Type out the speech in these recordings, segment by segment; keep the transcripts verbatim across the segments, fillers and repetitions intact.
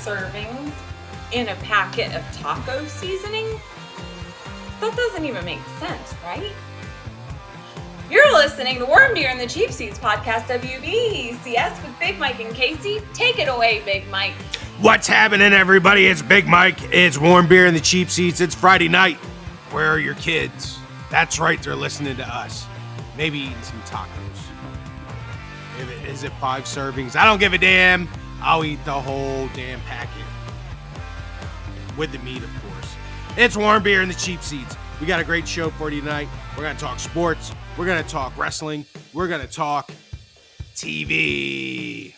servings in a packet of taco seasoning? That doesn't even make sense, right? You're listening to Warm Beer and the Cheap Seats podcast, W B E C S, with Big Mike and Casey. Take it away, Big Mike. What's happening, everybody? It's Big Mike. It's Warm Beer and the Cheap Seats. It's Friday night. Where are your kids? That's right, they're listening to us. Maybe eating some tacos. If it, is it five servings? I don't give a damn. I'll eat the whole damn packet. With the meat, of course. It's Warm Beer and the Cheap Seats. We got a great show for you tonight. We're going to talk sports. We're going to talk wrestling. We're going to talk T V.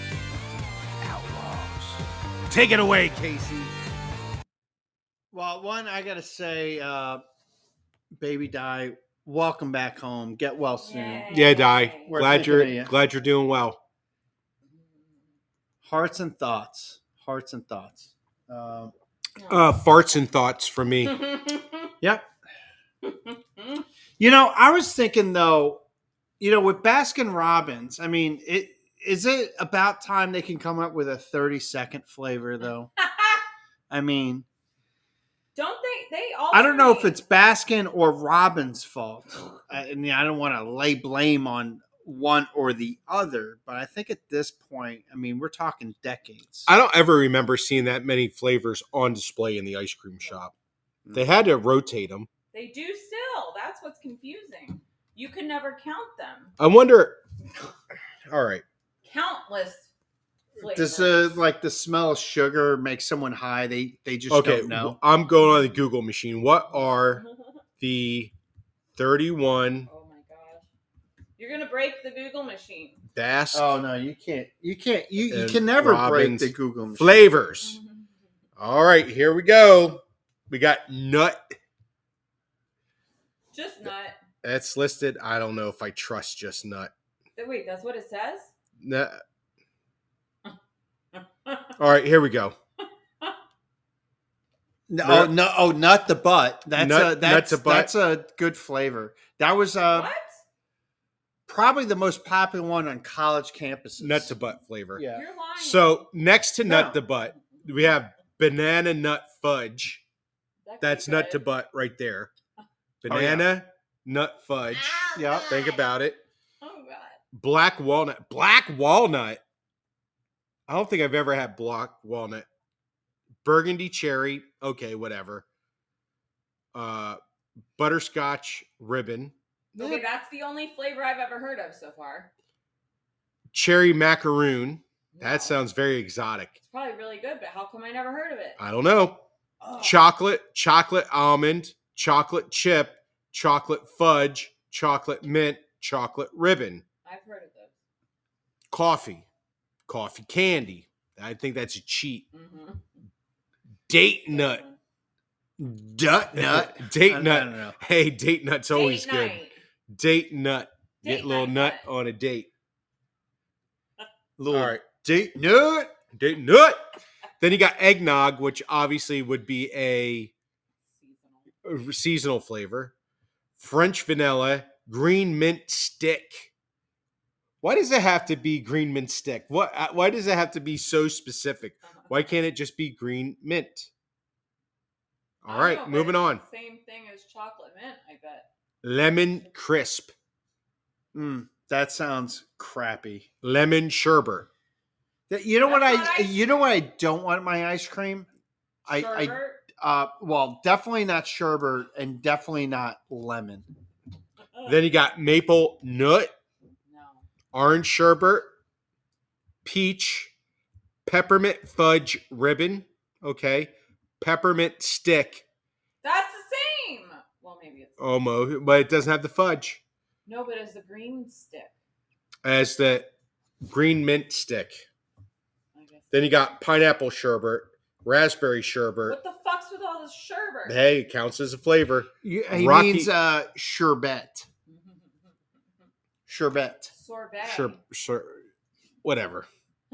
Outlaws. Take it away, Casey. Well, one, I got to say, uh, Baby Di, welcome back home. Get well soon. Yay. Yeah, Di. We're Glad thinking you're of you. glad you're doing well. Hearts and thoughts. Hearts and thoughts. Um, Uh, farts and thoughts from me. yep. You know, I was thinking, though, you know, with Baskin Robbins, I mean, it is it about time they can come up with a thirty-second flavor, though? I mean, Don't they? They all. I don't know if it's Baskin or Robbins' fault. I, I mean, I don't want to lay blame on one or the other, but I think at this point, I mean, we're talking decades. I don't ever remember seeing that many flavors on display in the ice cream shop. They had to rotate them. They do still. That's what's confusing. You can never count them. I wonder. All right. Countless flavors. Does uh, like the smell of sugar make someone high? They they just Okay. don't know. I'm going on the Google machine. What are the thirty-one Oh my gosh! You're gonna break the Google machine. Basque Oh no, you can't. You can't. You, you And can never Robbins break the Google machine. flavors? All right. Here we go. We got nut. Just nut. That's listed. I don't know if I trust just nut. Wait, that's what it says? Nut. All right. Here we go. No, oh, no, oh, nut the butt. That's Nut- a nut that's the butt. that's a good flavor. That was uh what? probably the most popular one on college campuses. Nut to butt flavor. Yeah. You're lying. So next to nut No. to butt, we have banana nut fudge. That could That's be nut good. to butt right there. Oh, yeah. Banana nut fudge. Ah, Yeah. Think about it. Oh god. Black walnut. Black walnut. I don't think I've ever had black walnut. Burgundy cherry. Okay, whatever. Uh, butterscotch ribbon. Okay, that's the only flavor I've ever heard of so far. Cherry macaroon. No. That sounds very exotic. It's probably really good, but how come I never heard of it? I don't know. Oh. Chocolate, chocolate almond, chocolate chip, chocolate fudge, chocolate mint, chocolate ribbon. I've heard of those. Coffee, coffee candy. I think that's a cheat. Mm-hmm. Date nut. Dut nut. Date I- I nut. don't know. Hey, date nut's always Date good. night. Date nut. Get Date a little night nut nut. on a date. Little All right. date nut. Date nut. Then you got eggnog, which obviously would be a Seasonal. a seasonal flavor. French vanilla, green mint stick. Why does it have to be green mint stick? What? uh, Why does it have to be so specific? Why can't it just be green mint? All I right, know, but moving it's on. the same thing as chocolate mint, I bet. Lemon crisp, Mm, that sounds crappy. lemon sherbet. That- You know what That's not I? ice You know what I don't want in my ice cream? I, I Sherbet? uh well definitely not sherbet and definitely not lemon. Ugh. Then you got maple nut, no. orange sherbet, peach, peppermint fudge ribbon. Okay, peppermint stick. That's the same. Well, maybe it's Almost, but it doesn't have the fudge. no, but it's the green stick. As the green mint stick. I guess. Then you got pineapple sherbet, raspberry sherbet. What the fuck's with all this sherbet? Hey, it counts as a flavor. You, he Rocky- means uh sherbet. Sherbet. Sorbet. Sure, sure, whatever.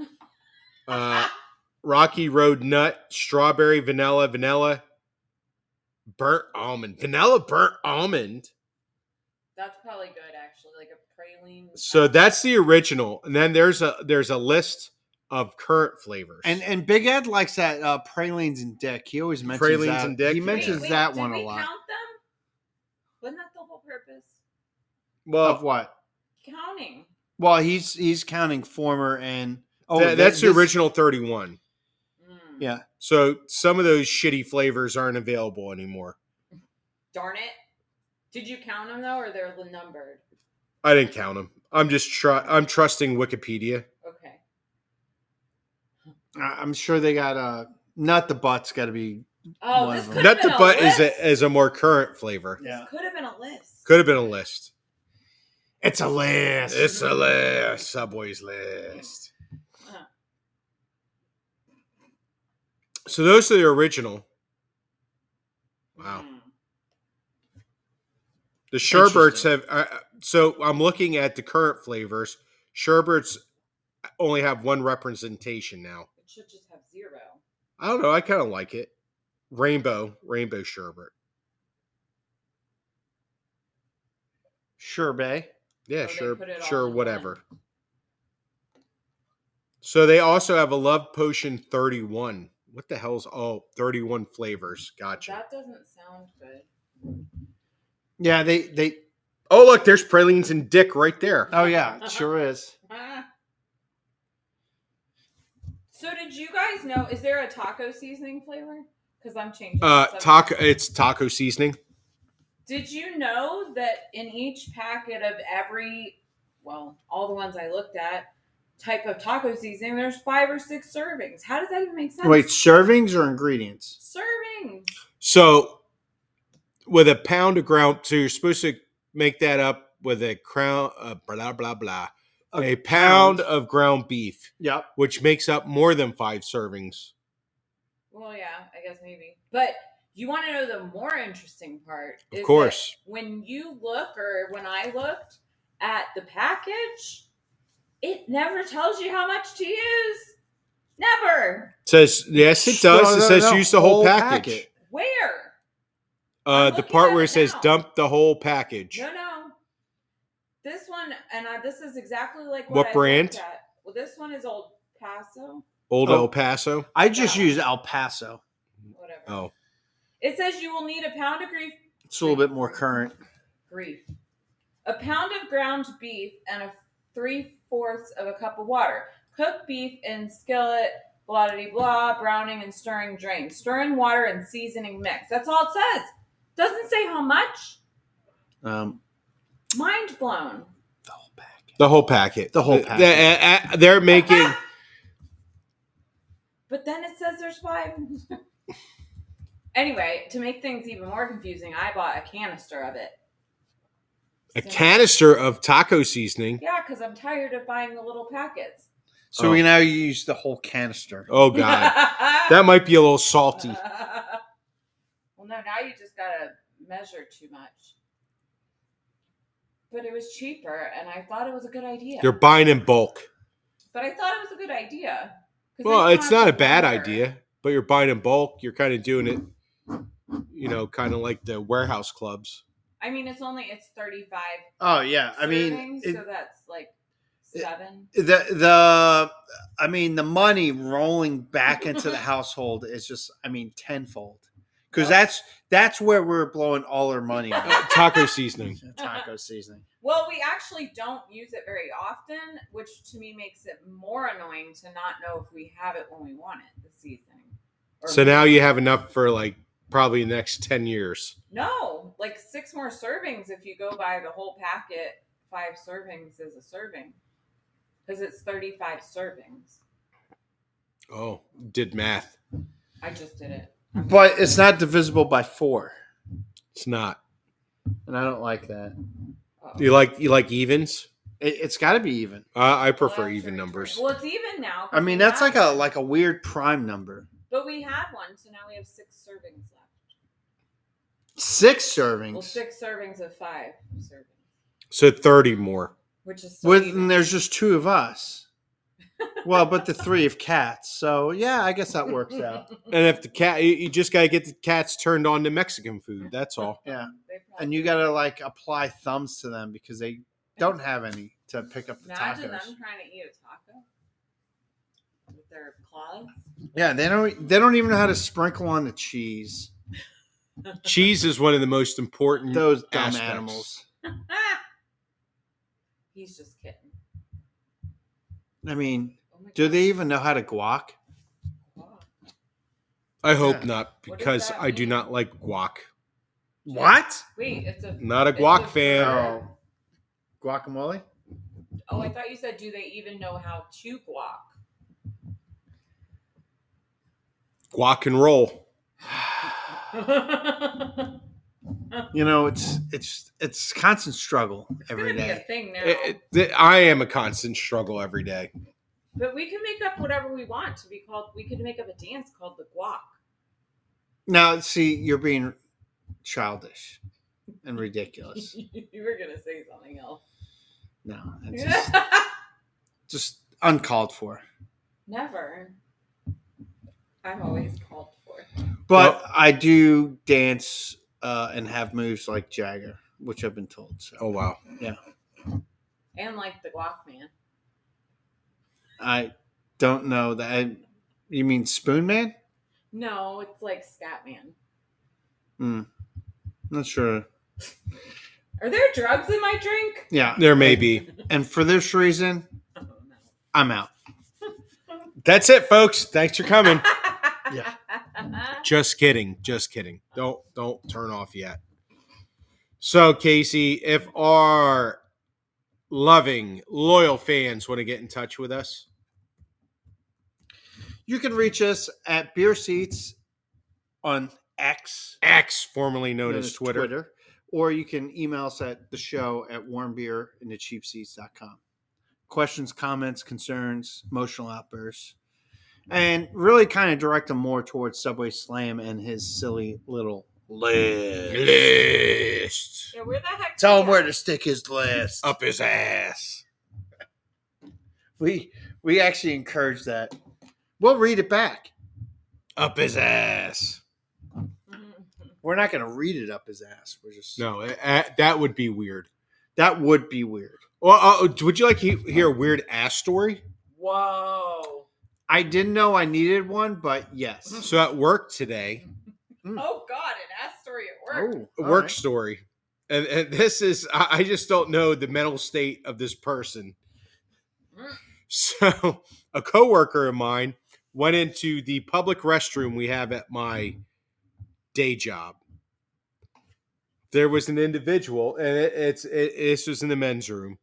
Uh, Rocky Road nut, strawberry, vanilla, vanilla, burnt almond, vanilla burnt almond. That's probably good, actually, like a praline. So that's the original, and then there's a there's a list of current flavors. And and Big Ed likes that uh, pralines and dick. He always mentions Pralines that. and dick? He Wait, mentions Wait, that did one we a lot. count them? Wasn't that the whole purpose? well, Of what? Counting. Well, he's he's counting former and oh, th- that's thi- the this- original thirty-one. Mm. Yeah, So some of those shitty flavors aren't available anymore. Darn it. Did you count them, though, or they're numbered? I didn't count them. I'm just tr- I'm trusting Wikipedia. Okay. I- I'm sure they got uh nut the butt's got to be. Oh, One this of could them. have Nut been to a butt list. is a, is a more current flavor. Yeah, This could have been a list. Could have been a list. it's a list. It's a list. Subway's list. Uh-huh. So those are the original. Wow. Mm. The Sherberts Interesting. have. Uh, so I'm looking at the current flavors. Sherberts only have one representation now. It should just have zero. I don't know. I kind of like it. Rainbow, rainbow sherbet. Sure, Bay. Yeah, Oh, they sure, put it all sure, in whatever. So they also have a Love Potion thirty-one. What the hell's oh thirty-one flavors? Gotcha. That doesn't sound good. Yeah, they they. Oh, look, there's pralines and dick right there. Oh yeah, it sure is. Ah. So did you guys know, is there a taco seasoning flavor? Because I'm changing. Uh, the subject. taco. It's taco seasoning. Did you know that in each packet of every, well, all the ones I looked at, type of taco seasoning, there's five or six servings. How does that even make sense? Wait, servings or ingredients? Servings. So with a pound of ground, so you're supposed to make that up with a crown, uh, blah blah blah, a, A pound pound. of ground beef, Yep. which makes up more than five servings. Well, yeah, I guess maybe. But you want to know the more interesting part? Of is course. that when you look, or when I looked at the package, it never tells you how much to use. Never. It says yes, it does. No, It no, says no, use the whole whole package. packet. Where? Uh, I'm the looking part at where it it says now. dump the whole package. No, no. This one, and I, this is exactly like What what, I brand? looked at. Well, this one is Old Paso. Old Oh. El Paso. I just Yeah. use El Paso. Whatever. Oh, It says you will need a pound of grief. It's a little bit more current. Grief. A pound of ground beef and a three-fourths of a cup of water. Cook beef in skillet, blah, blah, blah, browning and stirring drain. Stir in water and seasoning mix. That's all it says. Doesn't say how much. Um, Mind blown. the whole packet. the whole packet. The whole They- packet. they- uh, They're making. But then it says there's five. Anyway, to make things even more confusing, I bought a canister of it. A So- canister of taco seasoning. Yeah, because I'm tired of buying the little packets. So Oh. we now use the whole canister. Oh god, that might be a little salty. Well, no, now you just gotta measure too much. But it was cheaper, and I thought it was a good idea. You're buying in bulk. But I thought it was a good idea. 'Cause Well, then you it's don't not a have to bad wonder. idea, but you're buying in bulk. You're kind of doing it, you know, kind of like the warehouse clubs. I mean, it's only it's thirty-five. Oh yeah, I mean, servings, it, so that's like seven. the the I mean the money rolling back into the household is just I mean tenfold because Yep. that's that's where we're blowing all our money on. Uh, taco seasoning. Taco seasoning. Well, we actually don't use it very often, which to me makes it more annoying to not know if we have it when we want it, the seasoning. Or So now you have enough for like probably the next ten years. No, like six more servings if you go by the whole packet. Five servings is a serving. Because it's thirty-five servings. Oh, did math. I just did it. But it's not divisible by four, It's not. and I don't like that. Uh-oh. You like you like evens? It, it's got to be even. Uh, I Well, prefer that's even very numbers. true. Well, it's even now. 'cause I mean, we that's had like a one. like a weird prime number. But we had one, so now we have six servings left. Six servings. Well, six servings of five servings, So thirty more. which is still With even. and there's just two of us. Well, but the three of cats. So yeah, I guess that works out. And if the cat, you, you just gotta get the cats turned on to Mexican food. That's all. Yeah, They probably- and you gotta like apply thumbs to them because they don't have any to pick up the Imagine tacos. them trying to eat a taco. their claws. Yeah, they don't. They don't even know how to sprinkle on the cheese. Cheese is one of the most important. Those dumb aspects. animals. He's just kidding. I mean, Oh my do God. they even know how to guac? Wow. I hope Yeah. not, What does because that I do mean? not like guac. What? Wait, it's a Not a it's guac a fan. bird? Oh, guacamole. Oh, I thought you said, do they even know how to guac? Guac and roll. You know, it's it's it's constant struggle It's every gonna be a day. thing now. It- it- I am a constant struggle every day. But we can make up whatever we want to be called. We could make up a dance called the guac. Now, see, you're being childish and ridiculous. You were gonna say something else. No, it's just, just uncalled for. Never. I'm always called for. But Well- I do dance uh, and have moves like Jagger, which I've been told. So Oh wow. And like the guac man. I don't know that. I, you mean Spoon Man? No, it's like scat man. Hmm. Not sure. Are there drugs in my drink? Yeah, There may be. and for this reason, Oh no. I'm out. That's it, folks. Thanks for coming. Yeah. Just kidding. Just kidding. Don't don't turn off yet. So, Casey, if our loving, loyal fans want to get in touch with us, You can reach us at Beer Seats on X, X, formerly known known as as Twitter. or you can email us at the show at warmbeer in the cheap seats dot com. Questions, comments, concerns, emotional outbursts, and really kind of direct them more towards Subway Slam and his silly little list. List. Yeah, where the heck? Tell is him he where at? to stick his list. Up his ass. We we actually encourage that. We'll read it back. Up his ass. We're not going to read it up his ass. We're just No, eh, eh, that would be weird. That would be weird. Well, uh, would you like to hear a weird ass story? Whoa. I didn't know I needed one, but yes. So at work today, Oh God, an ass story at work. Oh, a all work right. story, and, and this is I, I just don't know the mental state of this person. Mm. So a coworker of mine went into the public restroom we have at my day job. There was an individual, and it, it's it, this was in the men's room.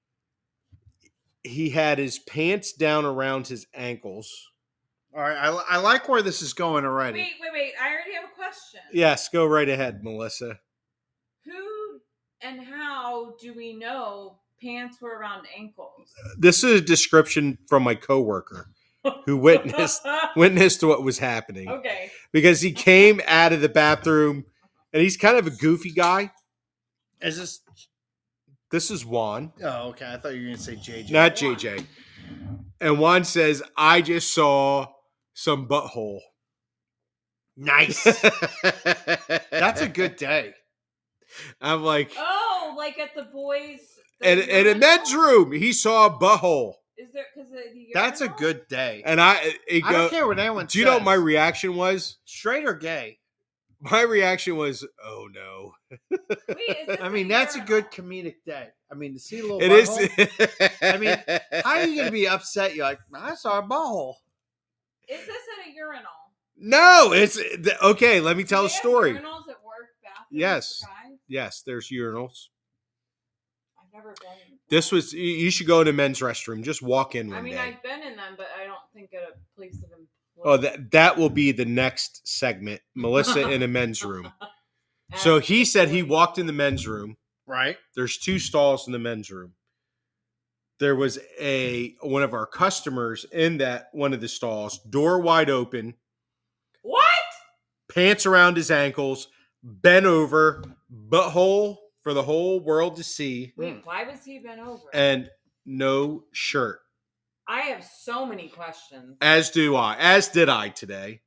He had his pants down around his ankles. All right. I, I like where this is going already. Wait, wait, wait. I already have a question. Yes, go right ahead, Melissa. Who and how do we know pants were around ankles? This is a description from my coworker who witnessed witnessed what was happening. Okay. Because he came out of the bathroom, and he's kind of a goofy guy. Is this? This is Juan, Oh, okay. I thought you were going to say J J. not J J. And Juan says, "I just saw some butthole." Nice. That's a good day. I'm like, Oh, like at the boys. the and in a urinal? men's room, he saw a butthole, Is there because the That's a urinal? good day. and I, it I don't go, care what anyone do you know what says. my reaction was? Straight or gay? My reaction was, "Oh no!" Wait, is this I mean, a that's a urinal? good comedic day. I mean, to see a little It is. butthole, I mean, how are you going to be upset? You're like, I saw a butthole. Is this at a urinal? No, it's okay. Let me tell Do a they have story. Urinals at work, bathrooms Yes. for guys? Yes, there's urinals. I've never been. This was you- you should go in a men's restroom. Just walk in one I mean, day. I've been in them, but I don't think at a place of employment. Oh, that that will be the next segment. Melissa in a men's room. So As he said he employee. walked in the men's room. Right? There's two stalls in the men's room. There was a one of our customers in that one of the stalls, door wide open, What? pants around his ankles, bent over, butthole for the whole world to see, Wait, why was he bent over? and no shirt. I have so many questions. As do I. As did I today.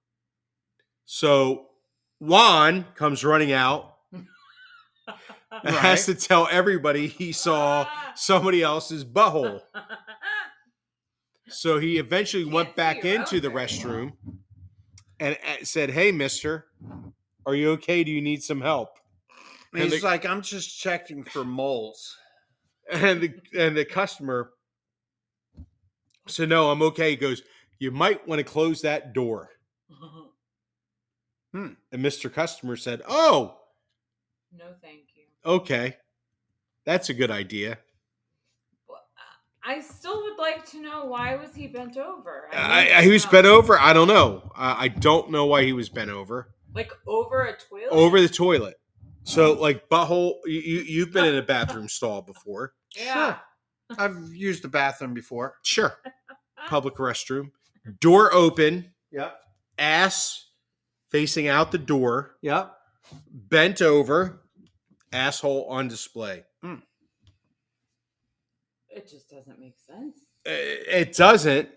So Juan comes running out and has to tell everybody he saw somebody else's butthole. So he eventually Can't went see back your into own the very restroom and uh, said, "Hey, mister, are you okay? Do you need some help?" And And he's the, like, I'm just checking for moles. and the and the customer said, "No, I'm okay." He goes, "You might want to close that door." Hmm. And Mister Customer said, "Oh, No, thank you. okay. That's a good idea." Well, I still would like to know, why was he bent over? I I, need I, to he was know. bent over. I don't know. I, I don't know why he was bent over. Like over a toilet? Over the toilet. So, like, butthole, you, you, you've been in a bathroom stall before. Yeah. Sure. I've used the bathroom before. Sure. Public restroom. Door open. Yep. Ass facing out the door. Yep. Bent over. Asshole on display. Mm. It just doesn't make sense. It doesn't,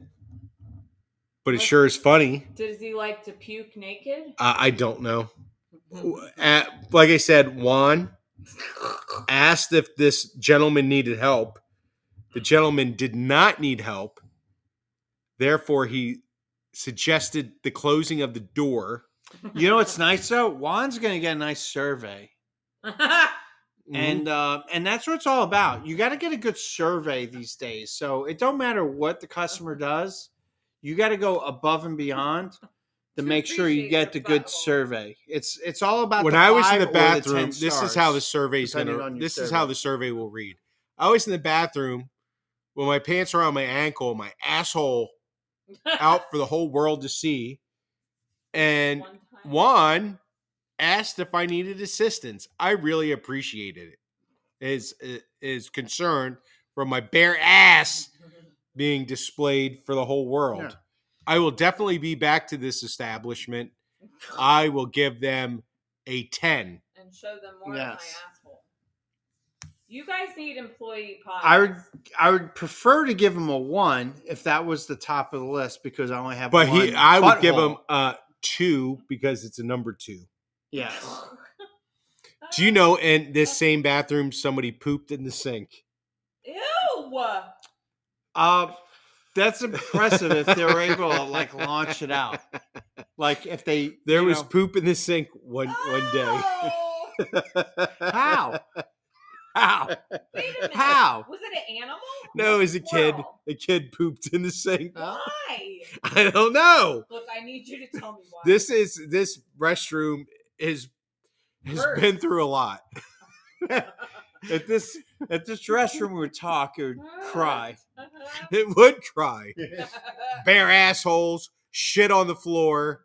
but it sure is funny. Does he like to puke naked? Uh, I don't know. Uh, like I said, Juan asked if this gentleman needed help. The gentleman did not need help. Therefore, he suggested the closing of the door. You know what's nice though? Juan's gonna get a nice survey. And uh, and that's what it's all about. You got to get a good survey these days. So it don't matter what the customer does. You got to go above and beyond to To make sure you appreciate get the your good butthole. survey. It's it's all about when the I was in five the or bathroom, ten this is stars, how the survey's depending gonna. on your This is survey. how the survey will read. I was in the bathroom with my pants around my ankle, my asshole out for the whole world to see, and One time. Juan asked if I needed assistance. I really appreciated it. His his concern for my bare ass being displayed for the whole world. Yeah. I will definitely be back to this establishment. I will give them a ten. And show them more Yes. of my asshole. You guys need employee pods. I would I would prefer to give him a one if that was the top of the list because I only have. But one he, I would give butthole. him a two because it's a number two. Yes. Do you know in this same bathroom somebody pooped in the sink? Ew! Uh, that's impressive if they were able to like launch it out. Like if they There you was know, poop in the sink one one day. Oh! how how Wait a minute. how Was it an animal? No, it was a kid. Squirrel? A kid pooped in the sink. Why? I don't know. Look, I need you to tell me why. This is this restroom is has Hurts. been through a lot. at this at this restroom would talk it would cry. It would cry. Bare assholes, shit on the floor,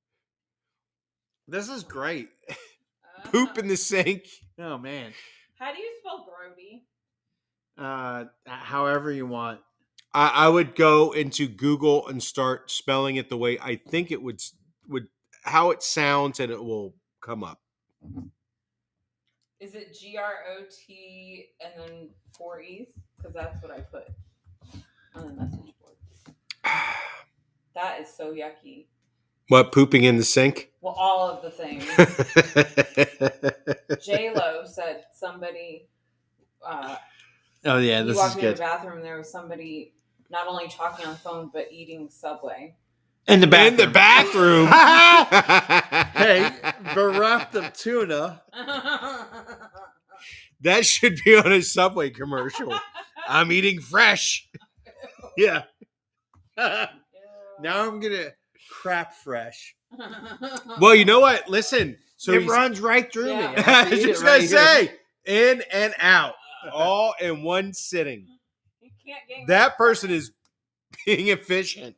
This is great. poop in the sink. Oh man. How do you spell Grody? Uh, however you want. I, I would go into Google and start spelling it the way I think it would would how it sounds, and it will come up. Is it G R O T and then four E's? Because that's what I put on the message board. That is so yucky. What, pooping in the sink? Well, all of the things. J Lo said somebody. Uh, Oh yeah, you this is walked into good. the bathroom and there was somebody not only talking on the phone but eating Subway. In the In the bathroom. bathroom. Hey, bereft of tuna. That should be on a Subway commercial. I'm eating fresh. Yeah. Now I'm gonna crap fresh. Well, you know what? Listen. So it he's- runs right through Yeah. me. I I have to was eat just it gonna right here. say, in and out, all in one sitting. You can't get That person is being efficient.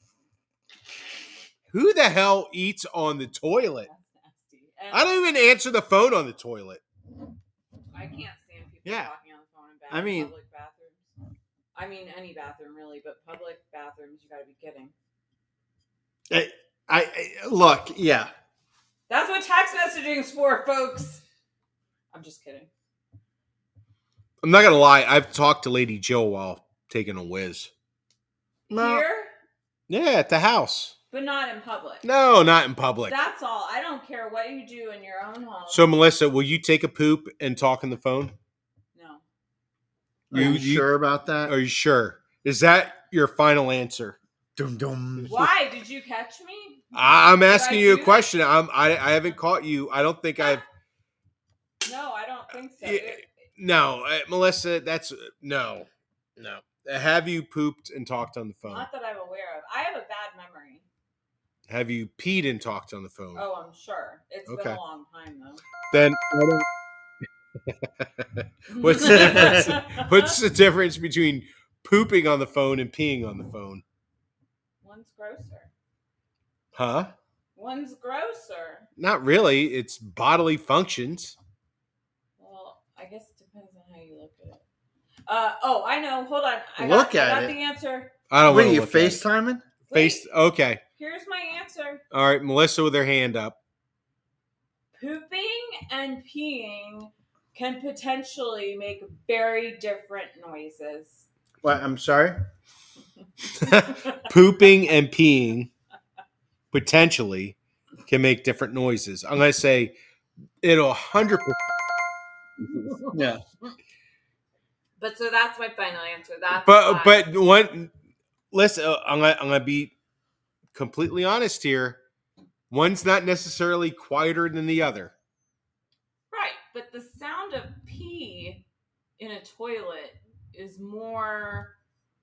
Who the hell eats on the toilet? That's nasty. And I don't even answer the phone on the toilet. I can't stand people Yeah. talking on the phone in bad I mean- public bathrooms. I mean, any bathroom really, but public bathrooms, you got to be kidding. I, I, I look, yeah. That's what text messaging's for, folks. I'm just kidding. I'm not gonna lie. I've talked to Lady Jill while taking a whiz. No. Here, Yeah, at the house. but not in public. No, not in public. That's all. I don't care what you do in your own home. So, Melissa, will you take a poop and talk on the phone? no. Are You- you, you- sure about that? Are you sure? Is that your final answer? Dum dum. Why? Did you catch me? I- I'm Did asking I you a do question. I'm I I haven't caught you. I don't think that? I've. No, I don't think so. Yeah, It- No, uh, Melissa. That's no, no. Have you pooped and talked on the phone? not that I'm aware of. I have a bad memory. Have you peed and talked on the phone? Oh, I'm sure. It's been Okay. a long time though. Then what's the difference? What's the difference between pooping on the phone and peeing on the phone? One's grosser. Huh? One's grosser. Not really. It's bodily functions. Well, I guess it depends on how you look at it. Uh, oh, I know. Hold on. I Look got, at I got it. the answer. I don't What are want to you look at it. FaceTiming? Face. Okay. Here's my answer. All right. Melissa with her hand up. Pooping and peeing can potentially make very different noises. What? I'm sorry. Pooping and peeing potentially can make different noises. I'm going to say it'll one hundred percent. Yeah. But so that's my final answer. That's But why. but one listen, uh, I'm gonna, I'm gonna be completely honest here. One's not necessarily quieter than the other. Right, but the sound of pee in a toilet is more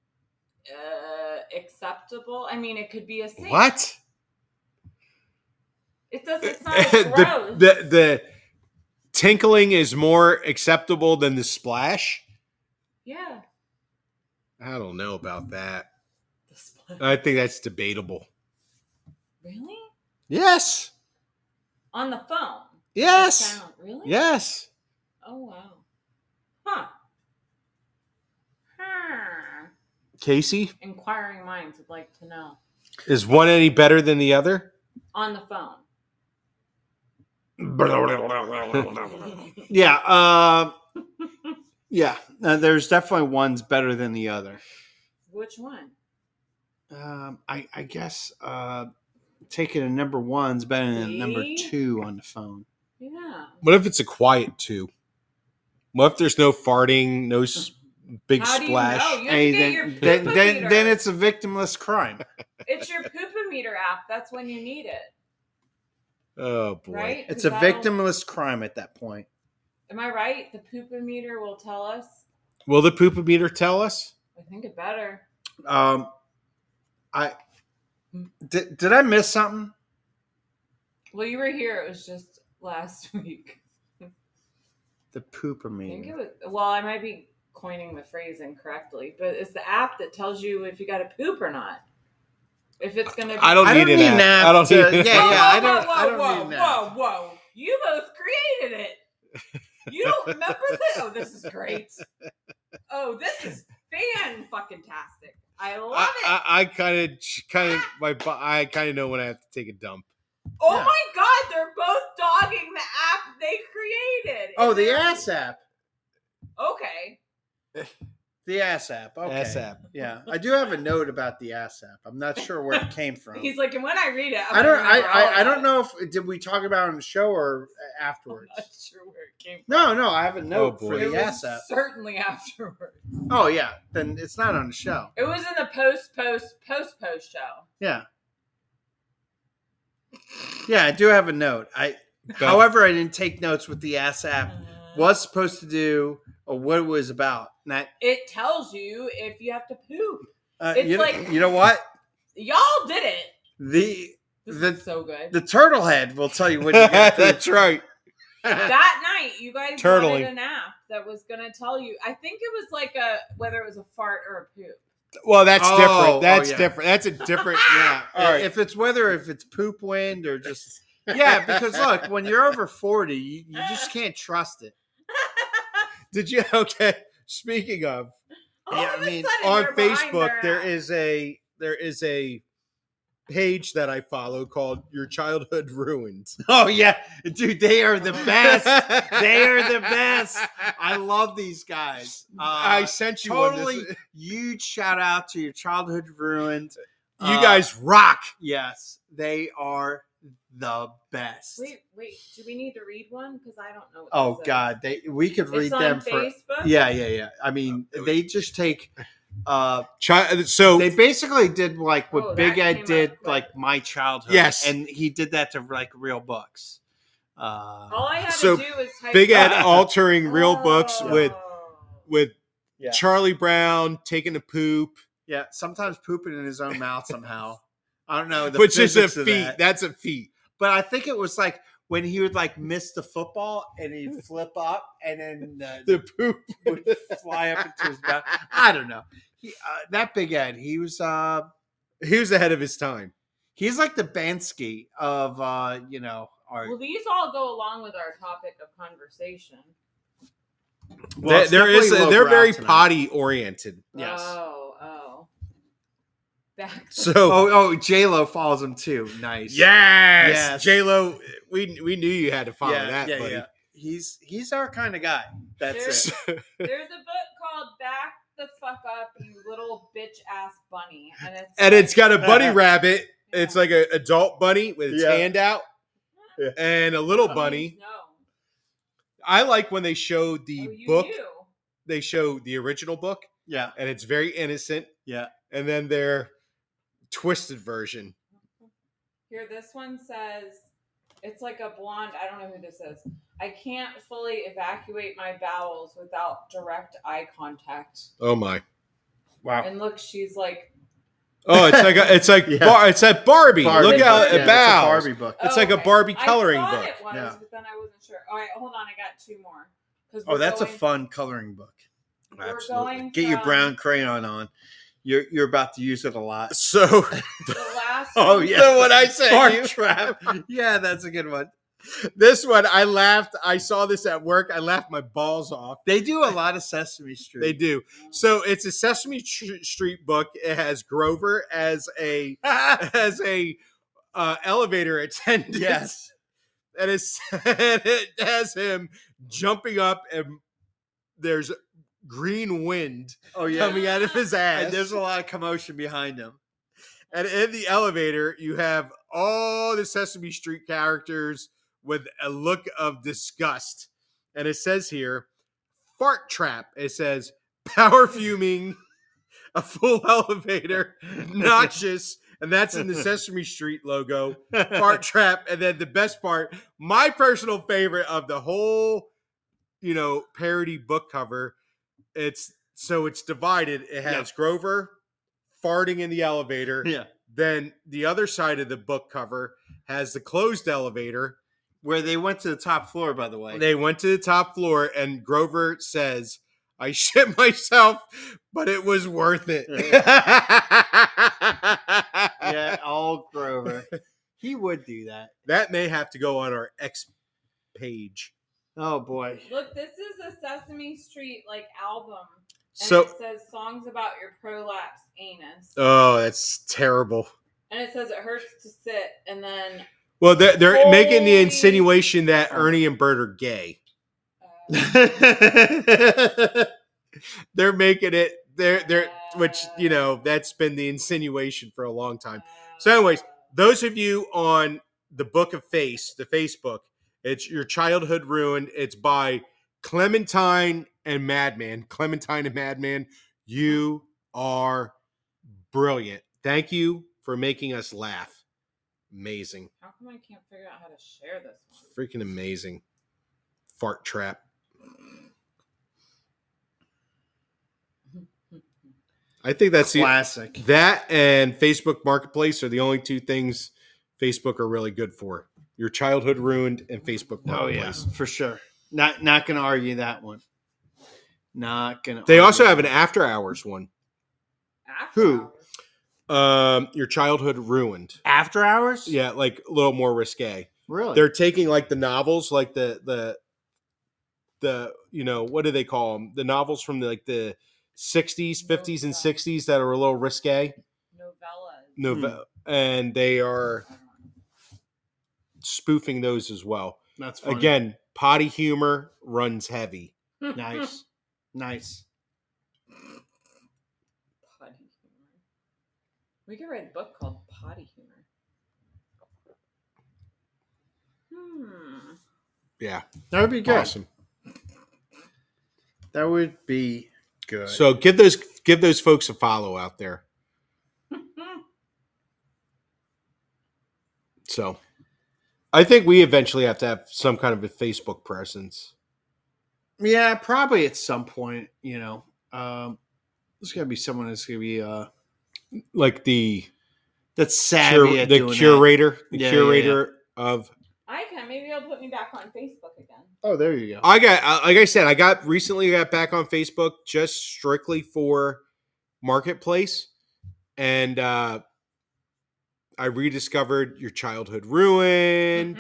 uh, acceptable. I mean, it could be a sink. What? It doesn't sound as the, gross. the the tinkling is more acceptable than the splash. Yeah. I don't know about that. The splash. I think that's debatable. Really? Yes. On the phone? The Yes. sound. Really? Yes. Oh, wow. Huh. Hmm. Casey, Inquiring minds would like to know. is one any better than the other? On the phone. Yeah. Uh, yeah. Uh, there's definitely one's better than the other. Which one? Um, I, I guess uh, taking a number one's better than a number See? two on the phone. Yeah. What if it's a quiet two? What if there's no farting, no s- big How do you splash? know? You have Hey, to get your then, then, then, poopometer. then it's a victimless crime. It's your poopometer app. That's when you need it, Oh boy. right? It's a 'Cause that'll- victimless crime at that point. Am I right? The poopometer will tell us. Will the poopometer tell us? I think it better. Um, I did. Did I miss something? Well, you were here. It was just last week. The I think poopometer. it was. Well, I might be coining the phrase incorrectly, but it's the app that tells you if you got to poop or not. If it's gonna. Be- I don't I need don't an need app. an app I don't to- need an yeah, app. Whoa, yeah, whoa, I don't- Whoa, I don't whoa, need an whoa, app. whoa! You both created it. You don't remember this? Oh, this is great. Oh, this is fan fucking tastic. I love I, it. I, I kind of, kind of, my, bu- I kind of know when I have to take a dump. oh yeah. my god, they're both dogging the app they created. Oh, And the they're- ass app. Okay. The ass app. Okay. Ass app. Yeah, I do have a note about the ass app. I'm not sure where it came from. He's like, and when I read it, I'm I don't. gonna I, remember all I, I about don't it. know if did we talk about it on the show or I'm afterwards. not sure where it came from. No, no, I have a note boy. for It the was ass app. certainly afterwards. Oh yeah, then it's not on the show. It was in the post, post, post, post show. Yeah, yeah, I do have a note. I, But- however, I didn't take notes with the ass app. Uh, Was supposed to do or what it was about. And that, It tells you if you have to poop. uh, It's you, like- you know what Y'all did it. the This The- is so good. the turtle head will tell you when you get food. That's right. That night, you guys Turtling. wanted an app that was going to tell you. I think it was like a whether it was a fart or a poop. Well, that's Oh, different. oh, That's yeah. different. That's a different. Yeah, All right. if it's whether if it's poop wind or just yeah, because look, when you're over forty, you, you just can't trust it. Did you? Okay. Speaking of, All Yeah, of I a mean, sudden, on you're behind Facebook, their there app. is a there is a page that I follow called "Your Childhood Ruined." Oh yeah, dude, they are the best. They are the best. I love these guys. Uh, I sent you one. totally This, huge shout out to your childhood ruined. you Uh, guys rock. Yes, they are the best. Wait, wait. Do we need to read one? Because I don't know. What Oh this is. God, they we could read It's on them for Facebook. yeah, yeah, yeah. I mean, they just take Uh, Chi- so they basically did like what Oh, Big that Ed came up did, quick. like My Childhood. Yes. and he did that to like real books. Uh, All I had So, to do was type Big Ed that. altering real books Oh. with with yeah, Charlie Brown taking a poop, yeah. Sometimes pooping in his own mouth somehow. I don't know, the which is a physics of feat. that. That's a feat. But I think it was like when he would like miss the football and he'd flip up and then uh, The poop. would fly up into his mouth. I don't know. He, uh, that Big Ed, he was uh, He was ahead of his time. he's like the Bansky of uh, you know our. Well, these all go along with our topic of conversation. Well, There- it's there is. definitely They're lowbrow very tonight. potty oriented. Yes. Oh, oh. Back. So Oh, oh, J Lo follows him too. Nice. yes, Yes. J Lo. We we knew you had to follow yeah, that, yeah, buddy. yeah. He's he's our kind of guy. That's There's- it. There's a book called Back the Fuck Up, You Little Bitch Ass Bunny. And it's And like- it's got a bunny rabbit. Yeah. It's like an adult bunny with its Yeah. hand out, Yeah. and a little Oh, bunny. No. I like when they show the Oh, you book. knew. They show the original book, Yeah, and it's very innocent. yeah. And then their twisted version. Here, this one says, it's like a blonde. I don't know who this is. I can't fully evacuate my bowels without direct eye contact. Oh my! Wow. And look, she's like, Oh, it's like a, it's like Yeah. Bar, it's like Barbie. Barbie. Look how Yeah, it it's a bows. Barbie book. It's oh, like a okay. Barbie coloring I thought book. It was, Yeah. but then I wasn't sure. All right, hold on. I got two more. 'Cause Oh, we're that's a going- fun coloring book. We're Absolutely. going Get your from- brown crayon on. You're you're about to use it a lot. So, The last Oh, one- yeah. so what I say, Fart you- trap. Yeah, that's a good one. this one I laughed. I saw this at work. I laughed my balls off. They do a lot of Sesame Street. They do. So it's a Sesame Tr- Street book. It has Grover as a as a uh, elevator attendant. Yes. and, it's, and it has him jumping up, and there's green wind Oh yeah. coming out of his ass. And there's a lot of commotion behind him. And in the elevator, you have all the Sesame Street characters with a look of disgust. And it says here, fart trap. It says power fuming, a full elevator, noxious, and that's in the Sesame Street logo. Fart trap. And then the best part, my personal favorite of the whole, you know, parody book cover, it's so it's divided. It has Yeah. Grover farting in the elevator. Yeah. Then the other side of the book cover has the closed elevator. Where they went to the top floor, by the way. They went to the top floor, and Grover says, I shit myself, but it was worth it. Yeah, all Grover. He would do that. That may have to go on our X page. Oh boy. Look, this is a Sesame Street like album. And So, it says songs about your prolapsed anus. oh, that's terrible. And it says it hurts to sit. And then Well, they're, they're Holy- making the insinuation that Ernie and Bert are gay. uh, They're making it. They're they're which you know that's been the insinuation for a long time. So anyways, Those of you on the Book of Face, the Facebook, it's Your Childhood Ruined. It's by Clementine and Madman. Clementine and Madman, you are brilliant. Thank you for making us laugh. Amazing. How come I can't figure out how to share this one? Freaking amazing. Fart trap. I think that's the Classic. that and Facebook Marketplace are the only two things Facebook are really good for. Your Childhood Ruined and Facebook Oh yeah, Marketplace. for sure. Not not gonna argue that one. Not gonna. They argue also have that an after hours one. After Who? hours. Um, Your Childhood Ruined. after hours. Yeah, like a little more risque. really. They're taking like the novels, like the the the you know what do they call them? The novels from the, like the sixties, fifties, and sixties that are a little risque. Novellas. Nove- and they are spoofing those as well. That's funny. Again, potty humor runs heavy. Nice, nice. Potty humor. We could write a book called Potty Humor. Hmm. Yeah, That would be good. awesome. That would be good. So give those give those folks a follow out there. So I think we eventually have to have some kind of a Facebook presence. Yeah, probably at some point, you know. Um, there's got to be someone that's going to be uh, Like the that's savvy cur- at the doing curator, that. the Yeah, curator of. I can. Maybe you'll put me back on Facebook again. Oh, there you go. I got, uh, like I said, I got recently got back on Facebook just strictly for Marketplace, and uh, I rediscovered Your Childhood Ruined,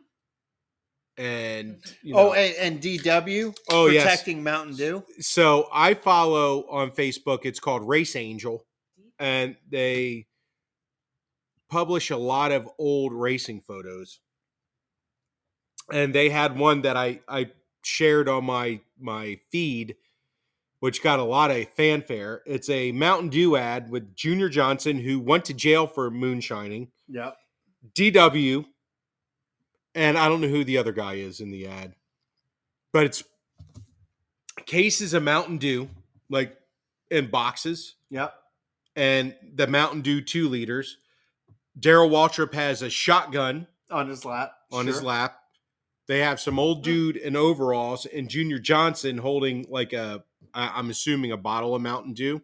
and you know, oh, and, and D W Oh, yes. protecting Mountain Dew. so I follow on Facebook. It's called Race Angel, and they publish a lot of old racing photos. And they had one that I I shared on my my feed, which got a lot of fanfare. It's a Mountain Dew ad with Junior Johnson, who went to jail for moonshining, Yep. D W, and I don't know who the other guy is in the ad, but it's cases of Mountain Dew, like in boxes, Yep. and the Mountain Dew two liters. Daryl Waltrip has a shotgun On his lap. on Sure. his lap. They have some old dude in overalls and Junior Johnson holding like a, I- I'm assuming a bottle of Mountain Dew.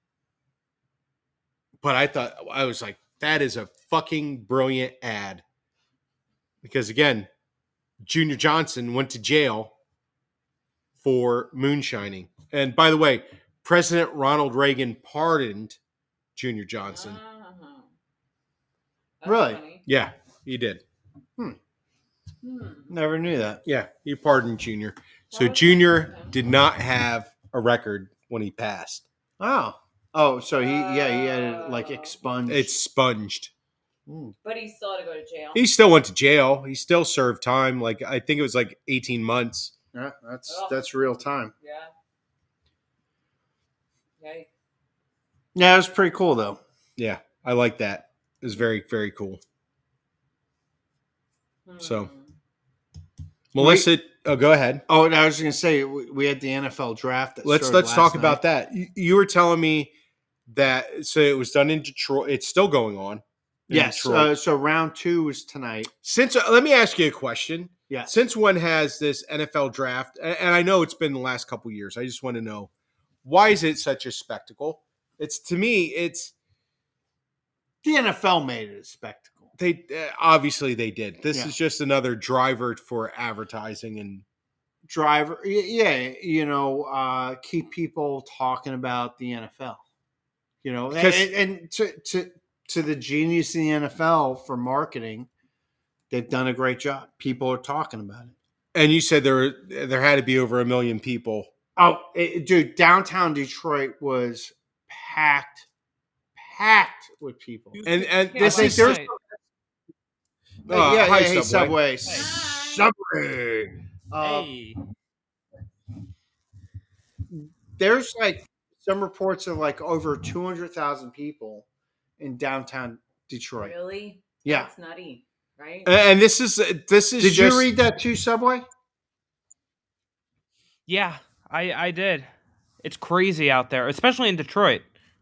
But I thought, I was like, that is a fucking brilliant ad. Because again, Junior Johnson went to jail for moonshining. And by the way, President Ronald Reagan pardoned Junior Johnson. Uh-huh. That's Really? funny. Yeah, he did. Hmm. Never knew that. Yeah, he pardoned Junior. So That was Junior nice of him. did not have a record when he passed. Oh. Oh, so he, yeah, he had it like expunged. It's sponged. Mm. But he still had to go to jail. He still went to jail. He still served time. Like I think it was like eighteen months. Yeah, that's Oh. that's real time. Yeah. Okay. Yeah, it was pretty cool though. Yeah, I like that. It was very, very cool. So- Hmm. Melissa, oh, go ahead. Oh, and I was going to say we we had the N F L draft. That Let's started let's last talk night. about that. You, you were telling me that so it was done in Detroit. It's still going on. in Yes. Detroit. Uh, so round two was tonight. Since uh, let me ask you a question. Yeah. Since when has this N F L draft? And, and I know it's been the last couple years. I just want to know why is it such a spectacle? It's to me, it's The N F L made it a spectacle. they uh, obviously they did. This Yeah. is just another driver for advertising and Driver, y- yeah, you know, uh, keep people talking about the N F L. You know, and, Because- and to to to the genius in the N F L for marketing, they've done a great job. People are talking about it. and you said there were, there had to be over a million people. Oh, it, dude, downtown Detroit was packed, packed with people. And and Yeah, this I think is there's- Right. Uh, yeah, hi, yeah, hey, Subway. Subway, Subway. Uh, Hey. There's like some reports of like over two hundred thousand people in downtown Detroit. Really? Yeah. That's nutty, right? And this is this is Did just, you read that too, Subway? Yeah, I I did. It's crazy out there, especially in Detroit.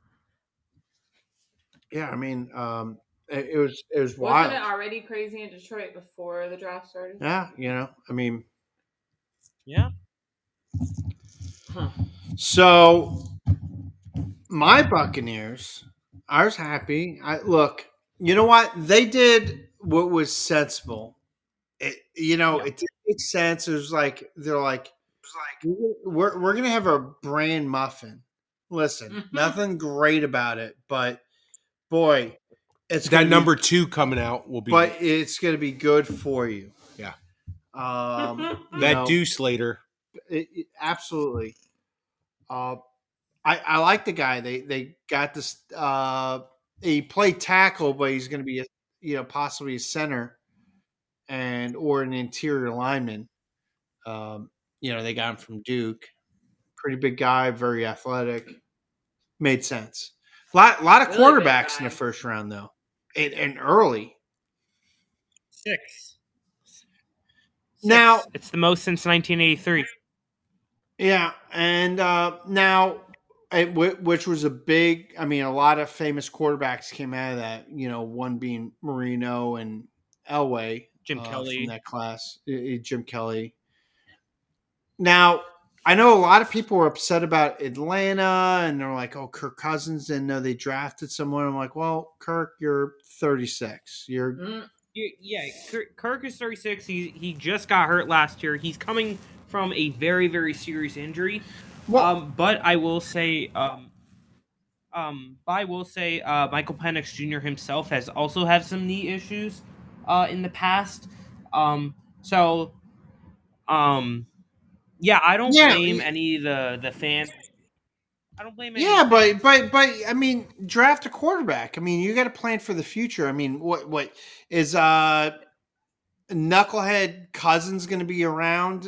Yeah, I mean, um, it, it was it was Wasn't wild. it already crazy in Detroit before the draft started? Yeah, you know, I mean, Yeah. Huh. so my Buccaneers, I was happy. I look, you know what? They did what was sensible. It, you know, Yeah. it didn't make sense. It was like they're like, we're we're gonna have a brand muffin. Listen, Mhm. nothing great about it, but boy, it's that gonna be- number two coming out will be but it's gonna be good for you. Yeah. Um, you that know, Deuce Slater. it, it- absolutely. Uh, I I like the guy. They they got this. Uh, he played tackle, but he's going to be a you know possibly a center and or an interior lineman. Um, you know they got him from Duke. Pretty big guy, very athletic. Made sense. A lot lot of Really big quarterbacks in the guy. first round though, and, and early. Six. Now- it's the most since nineteen eighty-three. Yeah, and uh, now it, which was a big. I mean, a lot of famous quarterbacks came out of that. You know, one being Marino and Elway, Jim uh, Kelly. from that class. Uh, Jim Kelly. Now, I know a lot of people were upset about Atlanta, and they're like, "Oh, Kirk Cousins didn't know they drafted someone." I'm like, "Well, Kirk, you're thirty-six. You're Mm, Y- Yeah, Kirk- Kirk is thirty-six. He he just got hurt last year. He's coming from a very very serious injury. well, Um, but I will say, um, um, but I will say, uh, Michael Penix Junior himself has also had some knee issues, uh, in the past. Um, so, um, yeah, I don't yeah, blame any of the the fans. I don't blame any. yeah, of the fans. but but but I mean, draft a quarterback. I mean, you got to plan for the future. I mean, what what is uh knucklehead Cousins going to be around?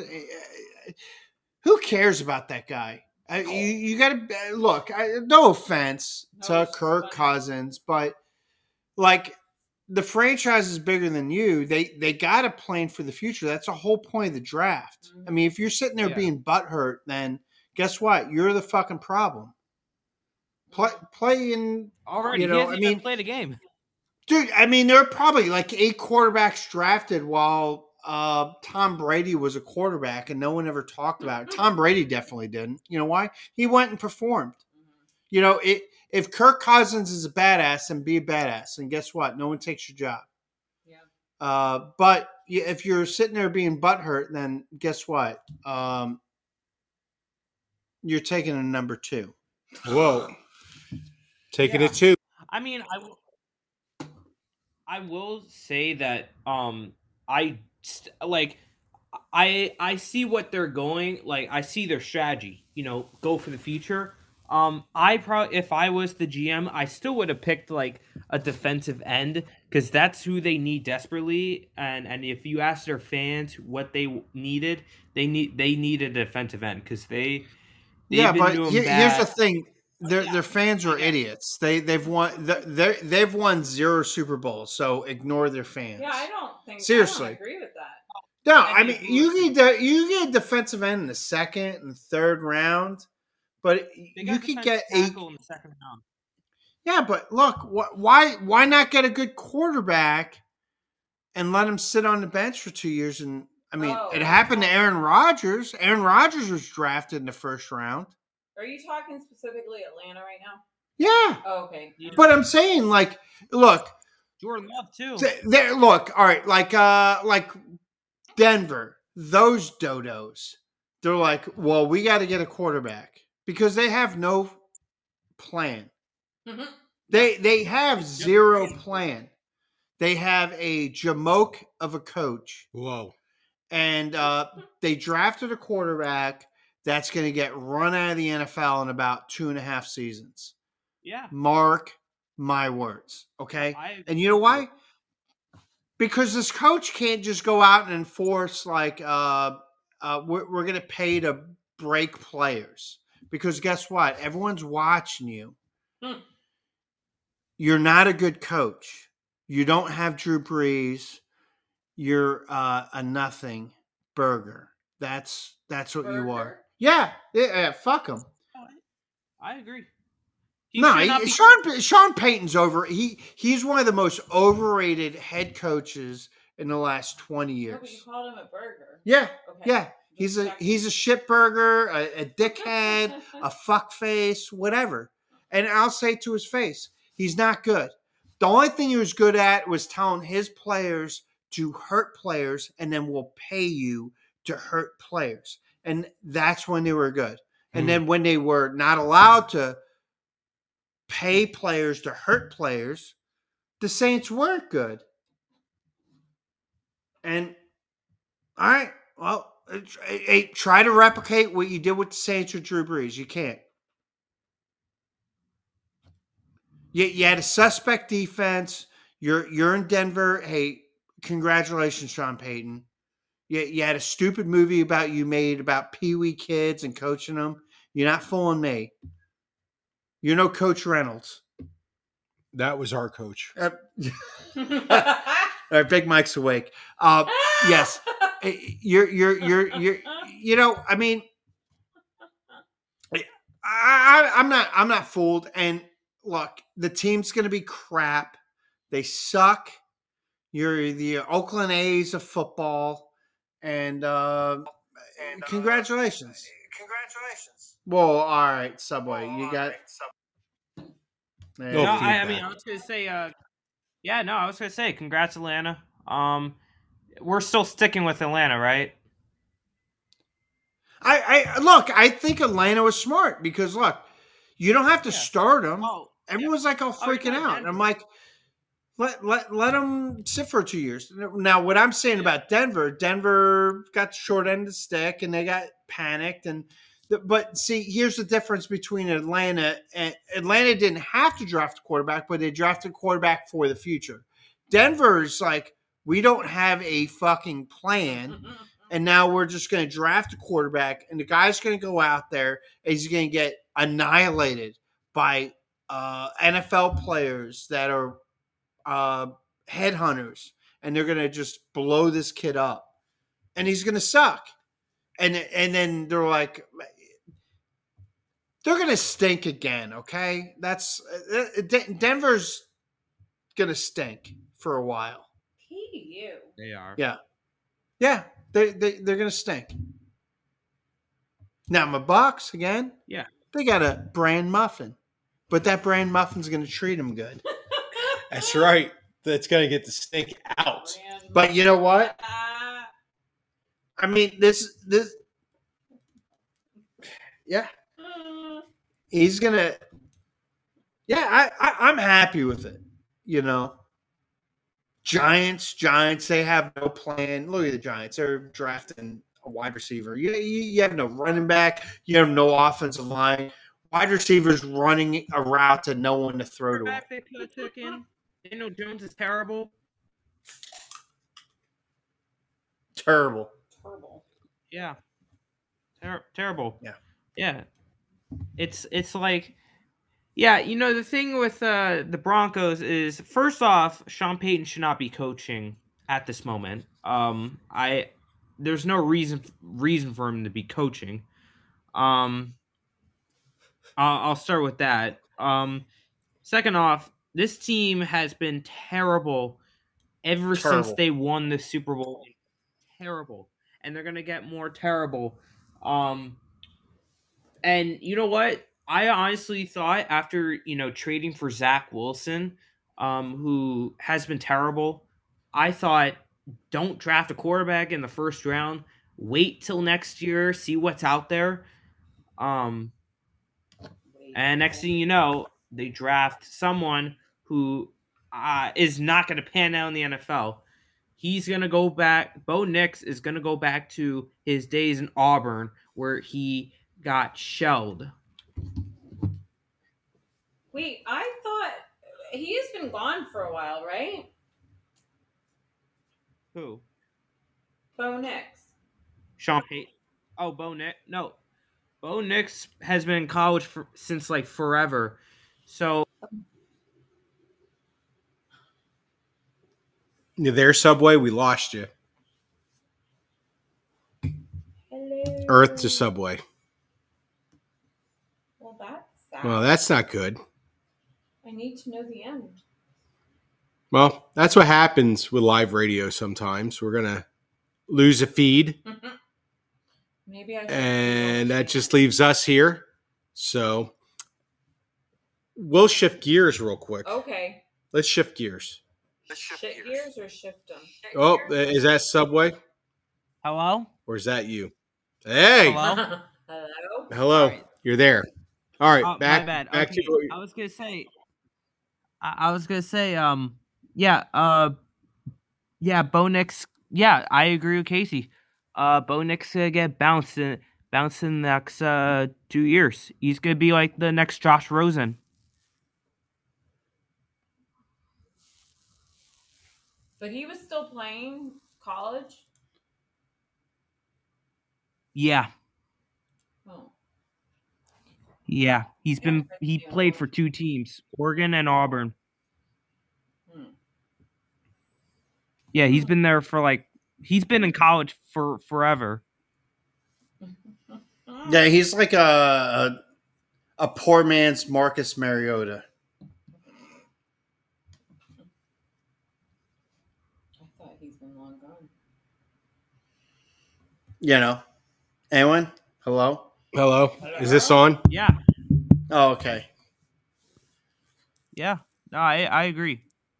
Who cares about that guy? Uh, you you got to look. I, no offense No, to it's just Kirk funny. Cousins, but like the franchise is bigger than you. They they got to plan for the future. That's the whole point of the draft. I mean, if you're sitting there Yeah. being butthurt, then guess what? You're the fucking problem. Play play in. Already, You know, he hasn't I even mean, played a game. dude, I mean, there are probably like eight quarterbacks drafted while uh, Tom Brady was a quarterback, and no one ever talked about it. Tom Brady definitely didn't. You know why? He went and performed. You know, it, if Kirk Cousins is a badass, then be a badass. And guess what? No one takes your job. Yeah. Uh, but if you're sitting there being butthurt, then guess what? Um, you're taking a number two. Whoa. Taking Yeah. it too. I mean, I will. I will say that um I st- like I I see what they're going like I see their strategy, you know, go for the future. Um I probably if I was the G M, I still would have picked like a defensive end cuz that's who they need desperately and and if you ask their fans what they needed, they need they need a defensive end cuz they they've Yeah, been but doing here, bad. here's the thing: their Yeah, their fans are I get it. idiots. They they've won they they've won zero Super Bowls, so ignore their fans. Yeah, I don't think Seriously. I don't agree with that. No, I I mean, mean if you you get the, you get a defensive end in the second and third round, but They you got could defensive get a tackle in the second round. yeah. But look, wh- why why not get a good quarterback and let him sit on the bench for two years? And I mean, Oh, it happened to okay. Aaron Rodgers. Aaron Rodgers was drafted in the first round. Are you talking specifically Atlanta right now? Yeah, Oh, okay. Yeah. but I'm saying like, look. Jordan Love too. Th- There, look, all right, like uh, like Denver, those dodos. They're like, well, we got to get a quarterback because they have no plan. Mhm. They they have zero plan. They have a jamoke of a coach, Whoa. and uh, they drafted a quarterback that's going to get run out of the N F L in about two and a half seasons. Yeah. Mark my words, okay? I And you know why? Because this coach can't just go out and enforce like uh, uh, we're, we're going to pay to break players. Because guess what? Everyone's watching you. Hmm. You're not a good coach. You don't have Drew Brees. You're uh, a nothing burger. That's that's what you are. Burger? Yeah, yeah, yeah, fuck him. I agree. He No, should not he, be- Sean Sean Payton's over. He he's one of the most overrated head coaches in the last twenty No, but you years. called him a burger. Yeah, Okay. yeah. He's a he's a shit burger, a, a dickhead, a fuckface, whatever. And I'll say to his face, he's not good. The only thing he was good at was telling his players to hurt players, and then we'll pay you to hurt players. And that's when they were good. And Hmm. then when they were not allowed to pay players to hurt players, the Saints weren't good. And all right, well, hey, try to replicate what you did with the Saints with Drew Brees. You can't. You, you had a suspect defense. You're you're in Denver. Hey, congratulations, Sean Payton. You, you had a stupid movie about you made about Pee Wee kids and coaching them. You're not fooling me. You're no Coach Reynolds. That was our coach. Uh, all right, Big Mike's awake. Uh, yes, you're you're you're you're. You know, I mean, I, I, I'm not. I'm not fooled. And look, the team's going to be crap. They suck. You're the Oakland A's of football, and, uh, and uh, congratulations. Congratulations. Well, all right, Subway, you got. No, no I, I mean, I was gonna say, uh, yeah, no, I was gonna say, congrats, Atlanta. Um, we're still sticking with Atlanta, right? I, I look. I think Atlanta was smart because look, you don't have to yeah. start them. Oh, Everyone's yeah. like all freaking oh, out. And I'm like, let let let them sit for two years. Now, what I'm saying yeah. about Denver, Denver got the short end of the stick and they got panicked. And but see, here's the difference between Atlanta and Atlanta didn't have to draft a quarterback, but they drafted a quarterback for the future. Denver's like, we don't have a fucking plan. And now we're just going to draft a quarterback, and the guy's going to go out there, and he's going to get annihilated by uh, N F L players that are uh, headhunters, and they're going to just blow this kid up, and he's going to suck. And and then they're like, they're going to stink again. Okay, that's uh, Denver's going to stink for a while. P U. They are. Yeah, yeah. They, they, they're going to stink. Now, my Bucks, again, yeah, they got a brand muffin. But that brand muffin's going to treat them good. That's right. That's going to get the stink out. But you know what? I mean, this, this, yeah. He's going to, yeah, I, I, I'm happy with it, you know. Giants, Giants, they have no plan. Look at the Giants. They're drafting a wide receiver. You, you, you have no running back. You have no offensive line. Wide receivers running a route to no one to throw to. They could have taken. Daniel Jones is terrible. Terrible. Terrible. Yeah. Ter- terrible. Yeah. Yeah. It's it's like... Yeah, you know, the thing with uh, the Broncos is, first off, Sean Payton should not be coaching at this moment. Um, I there's no reason reason for him to be coaching. Um, I'll, I'll start with that. Um, second off, this team has been terrible ever terrible. since they won the Super Bowl. Terrible, and they're gonna get more terrible. Um, and you know what? I honestly thought after, you know, trading for Zach Wilson, um, who has been terrible, I thought don't draft a quarterback in the first round. Wait till next year, see what's out there. Um, and next thing you know, they draft someone who uh, is not going to pan out in the N F L. He's going to go back. Bo Nix is going to go back to his days in Auburn where he got shelled. Wait, I thought he has been gone for a while, right? Who? Bo Nix. Sean Payton. Oh, Bo Nix. No, Bo Nix has been in college for, since like forever. So. You there, Subway? We lost you. Hello. Earth to Subway. Well, that's sad. Well, that's not good. I need to know the end. Well, that's what happens with live radio sometimes. We're going to lose a feed. Maybe I And that just leaves us here. So we'll shift gears real quick. Okay. Let's shift gears. Let's shift gears. gears or shift them? Oh, is that Subway? Hello? Or is that you? Hey. Hello? Hello? Hello. Right. You're there. All right. Oh, back my bad. back okay. to what I was going to say... I was gonna say, um, yeah, uh, yeah, Bo Nix, yeah, I agree with Casey. Uh, Bo Nix gonna get bounced in, bounced in the next uh two years. He's gonna be like the next Josh Rosen. But he was still playing college. Yeah. Oh. Yeah, he's yeah, been he played for two teams, Oregon and Auburn. Hmm. Yeah, he's been there for like he's been in college for forever. Yeah, he's like a a poor man's Marcus Mariota. I thought he's been long gone. You know, anyone? Hello? Hello? Is this on? Yeah, Oh, okay. yeah. No, I I agree.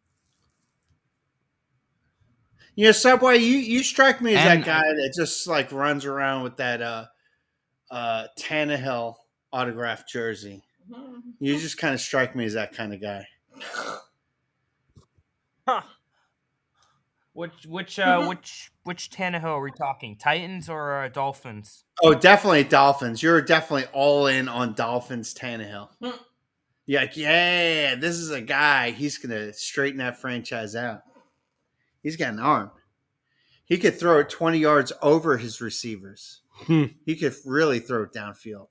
You know, Subway, you, you strike me as And- that guy that just like runs around with that uh uh Tannehill autographed jersey. You just kind of strike me as that kind of guy. Huh. Which which uh which which Tannehill are we talking? Titans or uh, Dolphins? Oh, definitely Dolphins. You're definitely all in on Dolphins Tannehill. You're like, yeah, this is a guy. He's gonna straighten that franchise out. He's got an arm. He could throw it twenty yards over his receivers. Hmm. He could really throw it downfield.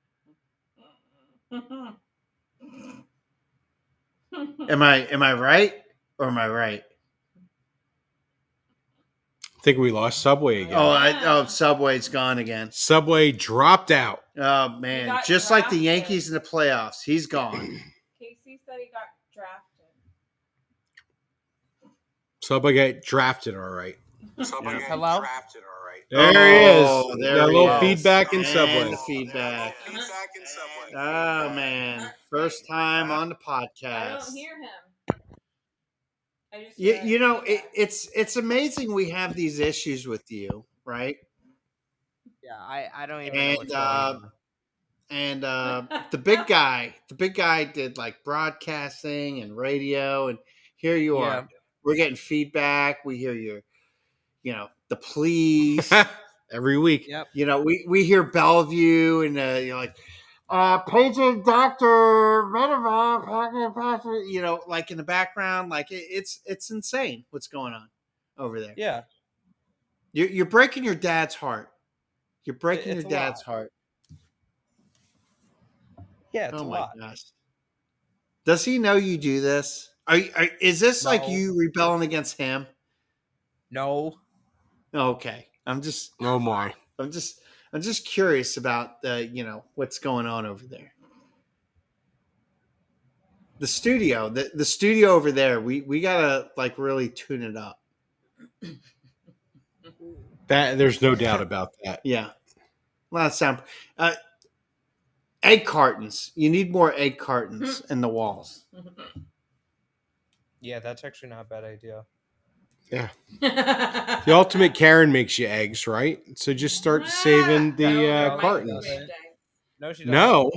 Am I am I right or am I right? I think we lost Subway again. Oh, I, oh, Subway's gone again. Subway dropped out. Oh He man, got just like the drafted. Yankees in the playoffs, he's gone. Casey said he got drafted. Subway got drafted, all right. Subway Yeah. got Hello? drafted, all right. There he Oh, is. there Got a he little is. feedback in And Subway. the feedback. Feedback in Subway. Oh man, first time on the I podcast. don't hear him. I just You, hear you know, it, feedback. it's it's amazing we have these issues with you, right? Yeah, I I don't even And, know what's uh, going on. And uh, the big guy, the big guy did like broadcasting and radio, and here you Yeah. are. We're getting feedback. We hear your, you know, the please. Every week. Yep. You know, we, we hear Bellevue, and uh, you're like, uh, Pager Doctor Medovac, you know, like in the background, like it, it's it's insane what's going on over there. Yeah. You're you're breaking your dad's heart. You're breaking It's your a dad's lot. heart. Yeah, it's Oh a my lot. gosh! Does he know you do this? Are, you- are is this like No. you rebelling against him? No. Okay, I'm just Oh my. I'm just I'm just curious about the you know what's going on over there. The studio, the, the studio over there, we we gotta like really tune it up. That there's no doubt about that. Yeah, a lot of sound. Uh, egg cartons. You need more egg cartons in the walls. Yeah, that's actually not a bad idea. The ultimate Karen makes you eggs, right? So just start saving the Yeah. uh, cartons. No, she doesn't. No,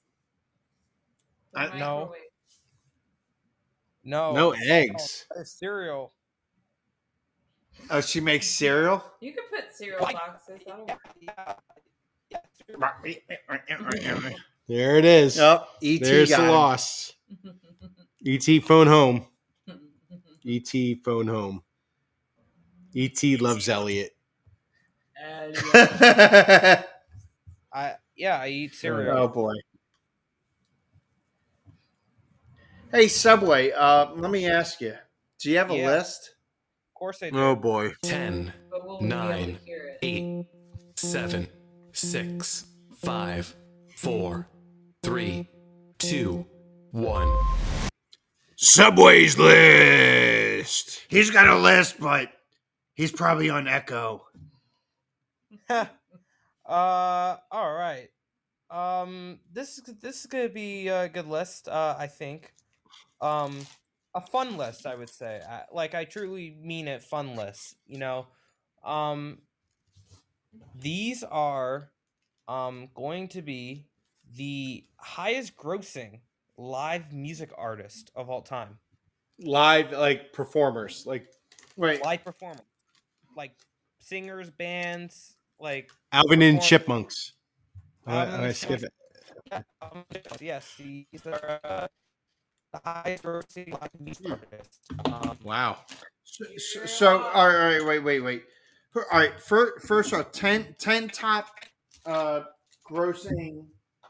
I- No. No. no eggs. Oh, cereal. Oh, she makes cereal. You could put cereal Like- boxes. That'll work. Yeah. Yeah. There it is. Yep, E T There's the guy. loss. E T phone home. E T phone home. E T loves Elliot. I yeah, I eat cereal. Oh boy. Hey Subway, uh, let me ask you. Do you have a Yeah. list? Of course I do. Oh boy. Ten, But we'll be able to Nine, hear it. eight, seven, six, five, four, three, two, one. Subway's list. He's got a list, but he's probably on Echo. uh all right. Um this is this is gonna be a good list, uh I think. Um a fun list, I would say. I, like I truly mean it, fun list, you know. Um these are um going to be the highest grossing live music artist of all time. Live like performers. Like Wait, Live performer. Like singers, bands, like Alvin and Perform- Chipmunks. I, Alvin and I skip it. Yeah, um, yes, these are uh, the highest grossing live music artists. Um, Wow. so, so, so all right, all right, wait, wait, wait. All right, first, first off, ten, ten top uh, grossing.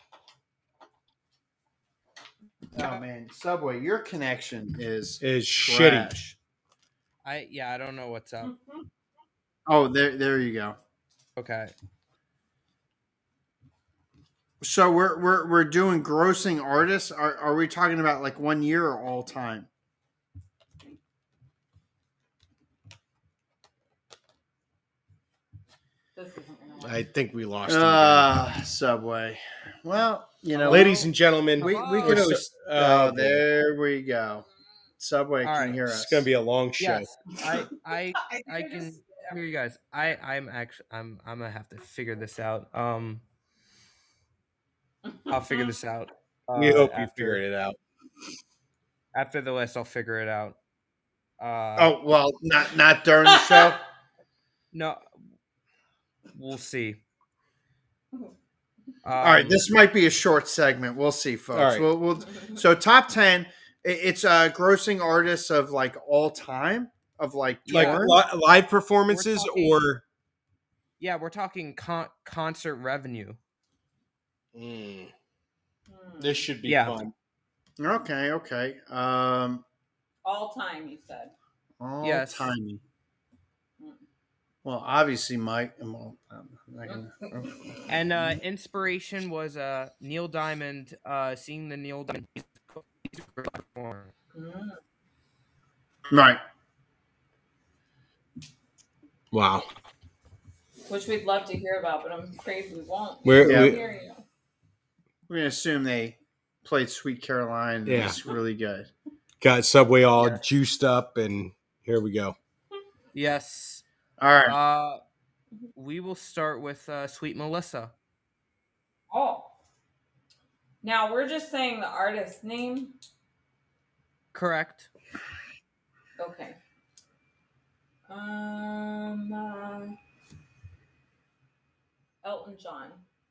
Oh man, Subway, your connection is Is shitty. trash. I yeah, I don't know what's up. Oh, there, there you go. Okay. So we're we're we're doing grossing artists. Are are we talking about like one year or all time? This isn't gonna work. I think we lost him. Uh Subway. Well, you know, Ladies and gentlemen, we we Oh, could so- always. uh, Oh, there we go. Subway All can right. hear It's us. going to be a long show. Yes, I I I I think can just- hear you guys. I I'm actually I'm I'm gonna have to figure this out. Um, I'll figure this out. We uh, hope you after- figured it out. After the list, I'll figure it out. Uh, Oh well, not not during the show. no, we'll see. All right, Um, this might be a short segment. We'll see, folks. All right. We'll, we'll so top ten. i- It's uh grossing artists of like all time of like Like torn. li- live performances talking- or. yeah, we're talking con- concert revenue. Mm, Hmm. this should be Yeah. fun. Okay, okay. Um, All time, you said. all Yes. timey. Mm. Well, obviously, Mike. Well, I'm not gonna- And uh, inspiration was uh Neil Diamond. Uh, seeing the Neil Diamond. perform. Mm. Right. Wow. Which we'd love to hear about, but I'm afraid we won't. We're, Yeah. we, Hear you. We're gonna assume they played Sweet Caroline. And Yeah. It's really good. got Subway all Yeah. juiced up, and here we go. Yes. All right. Uh, we will start with uh, Sweet Melissa. Oh. Now we're just saying the artist name. Correct. Okay. Um. Uh, Elton John.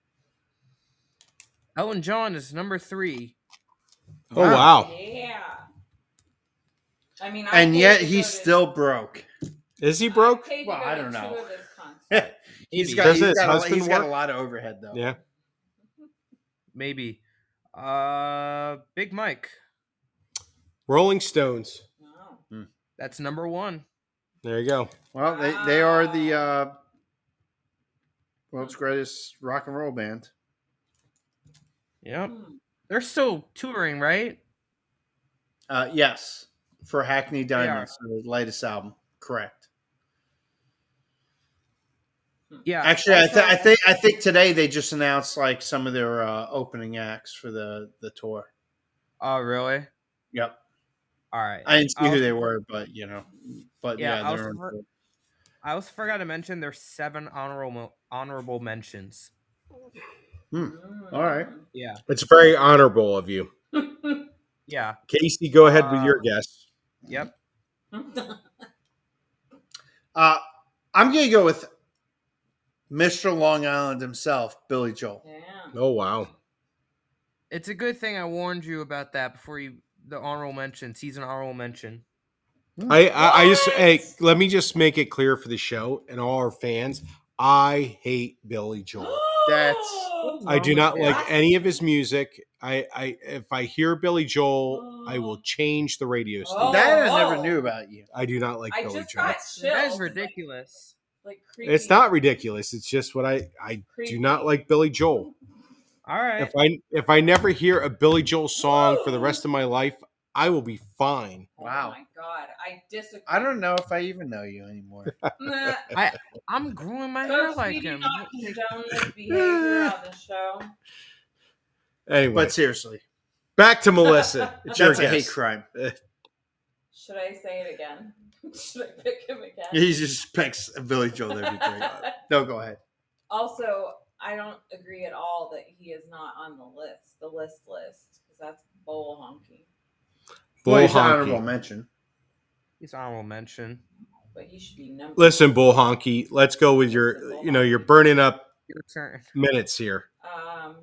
Elton John is number three. Oh, wow. Yeah. I mean, I and paid yet to he's go to- still broke. Is he broke? I paid to Well, go I to don't two know. of his concerts. he's Maybe. got, Doesn't he's, his got a, husband he's got a work? lot of overhead though. Yeah. Maybe. Uh, Big Mike. Rolling Stones. Wow. That's number one. There you go. Well, they, they are the uh, world's greatest rock and roll band. Yep. Hmm. They're still touring, right? Uh, yes, for Hackney are. Diamonds, the latest album. Correct. Yeah. Actually, I, also- th- I think I think today they just announced like some of their uh, opening acts for the the tour. Oh, really? Yep. All right. I didn't see I who also- they were, but you know, but Yeah, yeah, I they're also on for- tour. I also forgot to mention there's seven honorable honorable mentions. Mm. All right. Yeah. It's very honorable of you. Yeah. Casey, go ahead with Uh, your guess. Yep. Uh, I'm gonna go with Mister Long Island himself, Billy Joel. Yeah. Oh, wow. It's a good thing I warned you about that before you the honorable mentions. He's an honorable mention. I, I, I just, What? hey, let me just make it clear for the show and all our fans. I hate Billy Joel. That's- I do not Yeah. like any of his music. I, I, if I hear Billy Joel, I will change the radio station. Oh. That I never whoa. knew about you. I do not like I Billy just Joel. got chills. That is ridiculous. Like, creepy. It's not ridiculous. It's just what I, I do not Creepy. like Billy Joel. All right. If I, if I never hear a Billy Joel song for the rest of my life, I will be fine. Wow. Oh my god, I disagree. I don't know if I even know you anymore. Nah. I'm growing my hair Folks, like we do him. not condone this behavior on the show. Anyway, But seriously, back to Melissa. It's your that's a hate guess. crime. Should I say it again? Should I pick him again? He just picks Billy Joel every day. No, go ahead. Also, I don't agree at all that he is not on the list, the list list, because that's bull honky. Well, Bull he's an honorable honky. mention. He's honorable mention. But he should be number. Listen, Bull honky. Let's go with your. You know, you're burning up Your turn. minutes here. Um,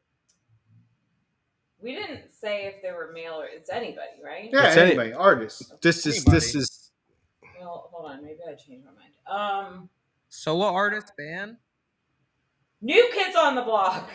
we didn't say if they were male or it's anybody, right? Yeah, It's any- anybody, artist. This is this Anybody. is. Well, hold on, maybe I changed my mind. Um, Solo artist band. New Kids on the Block.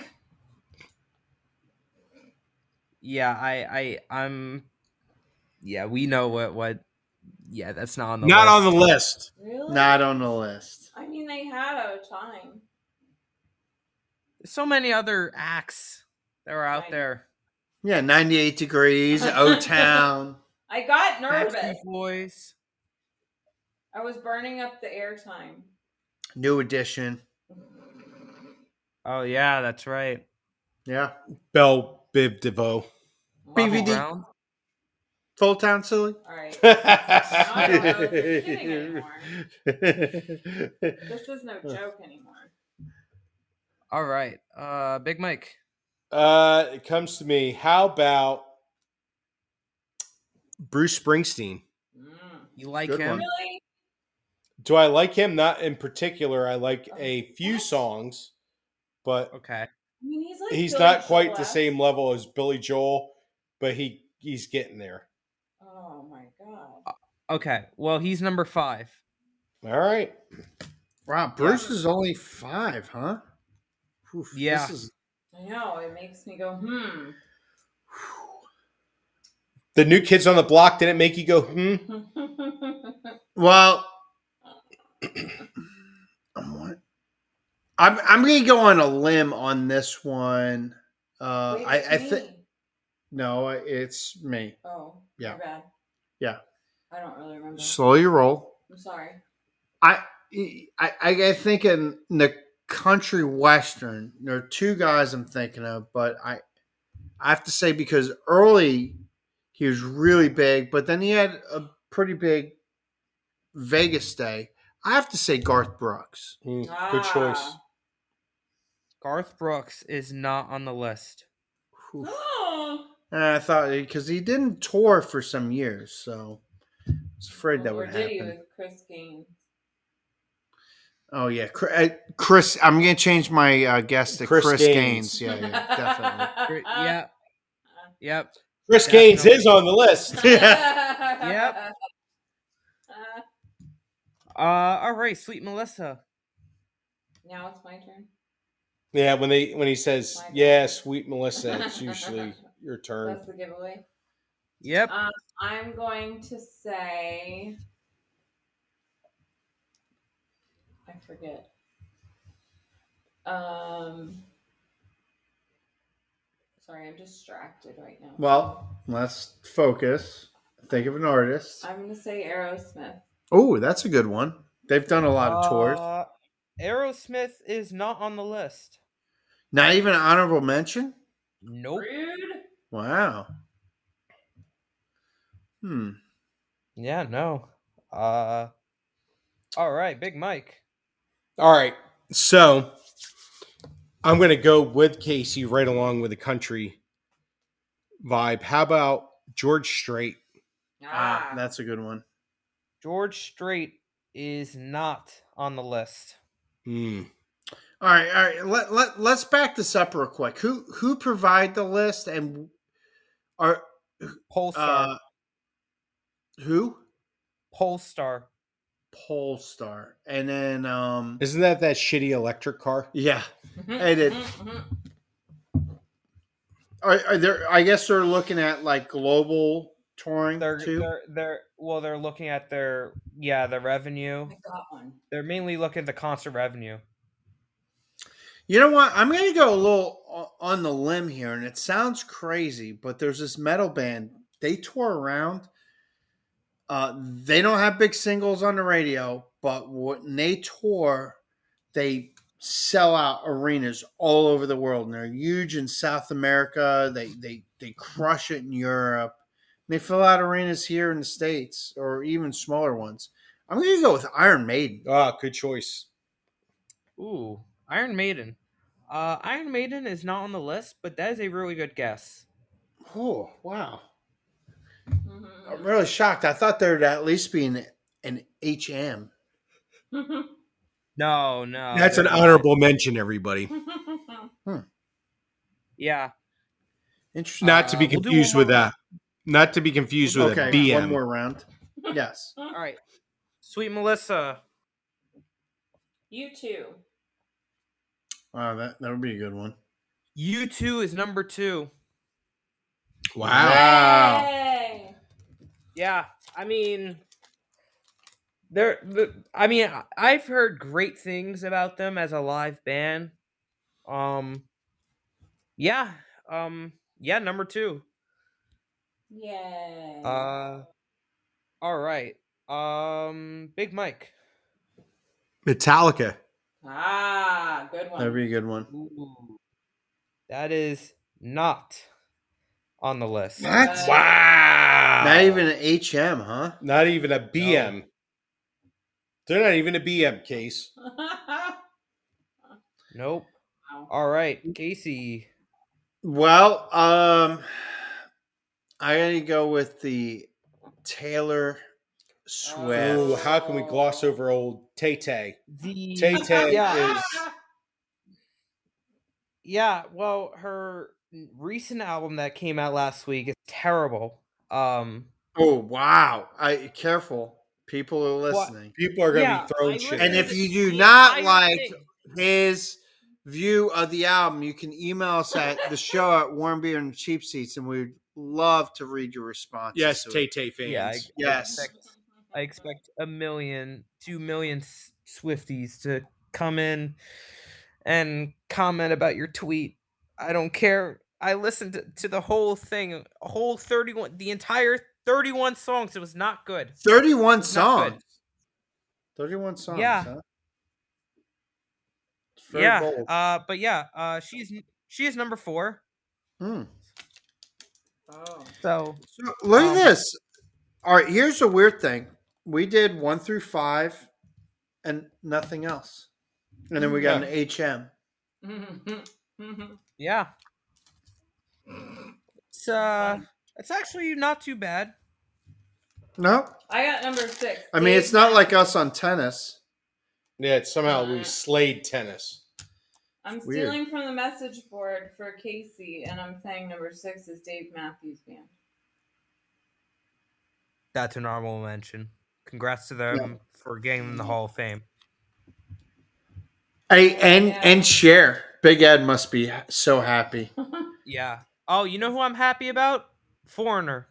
Yeah, I, I, I'm. Yeah, we know what what. Yeah, that's not on the Not list. on the list. Really? Not on the list. I mean, they had a time. There's so many other acts that are out Right. there. Yeah, ninety-eight Degrees, O-Town. I got nervous. Backstreet Boys. I was burning up the airtime. New Edition. Oh yeah, that's right. Yeah. Belle Biv DeVoe. B V Bobby D. Brown. Full Town Silly. All right. I don't know if you're kidding anymore. This is no joke anymore. All right. Uh, Big Mike. uh, it comes to me. How about Bruce Springsteen? Mm. You like Good him? one. Really? Do I like him? Not in particular. I like a few What? songs, but Okay. I mean, he's like he's Billy not quite the Joel-esque. same level as Billy Joel, but he he's getting there. Oh my god. Okay. Well, he's number five. All right. Wow, Bruce is only five, huh? Oof, Yeah. This is, I know. It makes me go, hmm. The New Kids on the Block didn't make you go, hmm? well, I'm, what- I'm, I'm going to go on a limb on this one. Uh, Wait, I, it's I think, me. no, it's me. Oh, Yeah. my bad. Yeah. I don't really remember. Slow your roll. I'm sorry. I, I, I think in the country western, there are two guys I'm thinking of, but I, I have to say because early he was really big, but then he had a pretty big Vegas stay. I have to say Garth Brooks. Hmm, Ah. good choice. Garth Brooks is not on the list. Oof. Oh. And I thought because he didn't tour for some years, so I was afraid that Or would did he happen. with Chris Gaines? Oh yeah, Chris. uh, Chris I'm going to change my uh, guess to Chris Chris, Gaines. Gaines. Yeah, yeah, definitely. Great- Yep. Yep. Chris Definitely. Gaines is on the list. Yep. Uh, all right, Sweet Melissa. Now it's my turn. Yeah, when they when he says, My yeah, bad. sweet Melissa, it's usually your turn. That's the giveaway. Yep. Um, I'm going to say. I forget. Um. Sorry, I'm distracted right now. Well, let's focus. Think of an artist. I'm going to say Aerosmith. Oh, that's a good one. They've done a lot of tours. Uh, Aerosmith is not on the list. Not even an honorable mention? Nope. Rude. Wow. Hmm. Yeah, no. Uh, all right, Big Mike. All right. So I'm going to go with Casey right along with the country vibe. How about George Strait? Ah, Ah, that's a good one. George Strait is not on the list. Hmm. All right, all right. Let, let, let's back this up real quick. Who who provide the list and are Polestar. uh who? Polestar. Polestar. And then um Isn't that that shitty electric car? yeah. I did. Are, are there I guess they're looking at like global touring They're too. they're they're well, they're looking at their yeah their revenue. I got one. They're mainly looking at the concert revenue. You know what? I'm going to go a little o- on the limb here, and it sounds crazy, but there's this metal band. They tour around. Uh, they don't have big singles on the radio, but when they tour, they sell out arenas all over the world, and they're huge in South America. They they they crush it in Europe. They fill out arenas here in the States, or even smaller ones. I'm going to go with Iron Maiden. Ah, good choice. Ooh, Iron Maiden. Uh, Iron Maiden is not on the list, but that is a really good guess. Oh wow! Mhm. I'm really shocked. I thought there'd at least be an, an H M. No, no. That's an they're not. honorable mention, everybody. Yeah. Interesting. Not to be Uh, we'll do confused one with more that. Not to be confused with okay, a B M. one more round. Yes. All right. Sweet Melissa. You too. Wow, that, that would be a good one. U two is number two. Wow. Wow. Yay! Yeah, I mean, they're. The, I mean, I- I've heard great things about them as a live band. Um, yeah, um, yeah, number two. Yay. Uh, all right. Um, Big Mike. Metallica. ah, good one. That'd be a good one. Ooh, that is not on the list. What? Uh, Wow. Not even an H M, huh? Not even a B M. They're not even a B M case. Nope. Wow. All right, Casey. Well, um, I gotta go with the Taylor Swift. Oh, how can we gloss over old Tay Tay? The Tay Tay yeah, is yeah. Well, her recent album that came out last week is terrible. Um, Oh wow! I careful. People are What? listening. people are gonna Yeah, be throwing I shit. And at if it. you do The not entire like thing. his view of the album, you can email us at the show at Warm Beer and Cheap Seats, and we'd love to read your responses. Yes, to Tay it. Tay fans. yeah, I, Yes. I expect, I expect a million, two million S- Swifties to come in and comment about your tweet. I don't care. I listened to, to the whole thing, a whole thirty-one, the entire thirty-one songs. It was not good. Thirty-one It's not good. songs. Thirty-one songs. Yeah. Huh? It's very Yeah. bold. Uh, but yeah, uh, she's she is number four. Hmm. Oh. So So, look Um, at this. All right, here's a weird thing. We did one through five, and nothing else, and then we got Yeah. an H M. yeah, it's uh, it's actually not too bad. No, I got number six. I mean Dave it's not like Matthews. us on tennis. Yeah, it's somehow we Uh, slayed tennis. I'm Weird. stealing from the message board for Casey, and I'm saying number six is Dave Matthews Band. That's an honorable mention. Congrats to them for getting in the Hall of Fame. Hey, and Yeah. and Cher. Big Ed must be so happy. Yeah. Oh, you know who I'm happy about? Foreigner.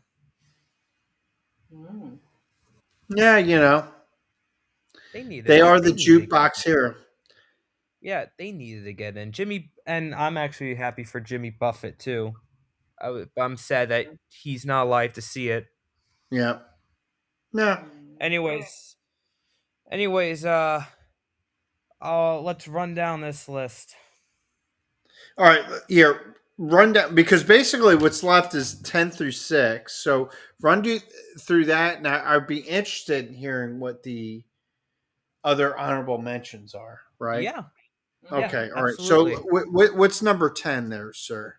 Mm. Yeah, you know They needed. they are the needed to get- jukebox hero. Yeah, they needed to get in. Jimmy, and I'm actually happy for Jimmy Buffett too. I, w- I'm sad that he's not alive to see it. Yeah. No. Anyways, anyways, uh, uh, let's run down this list. All right, here run down because basically what's left is ten through six. So run do, through that, and I, I'd be interested in hearing what the other honorable mentions are. Right? Yeah. Okay. Yeah, all right. absolutely. So w- w- what's number ten there, sir?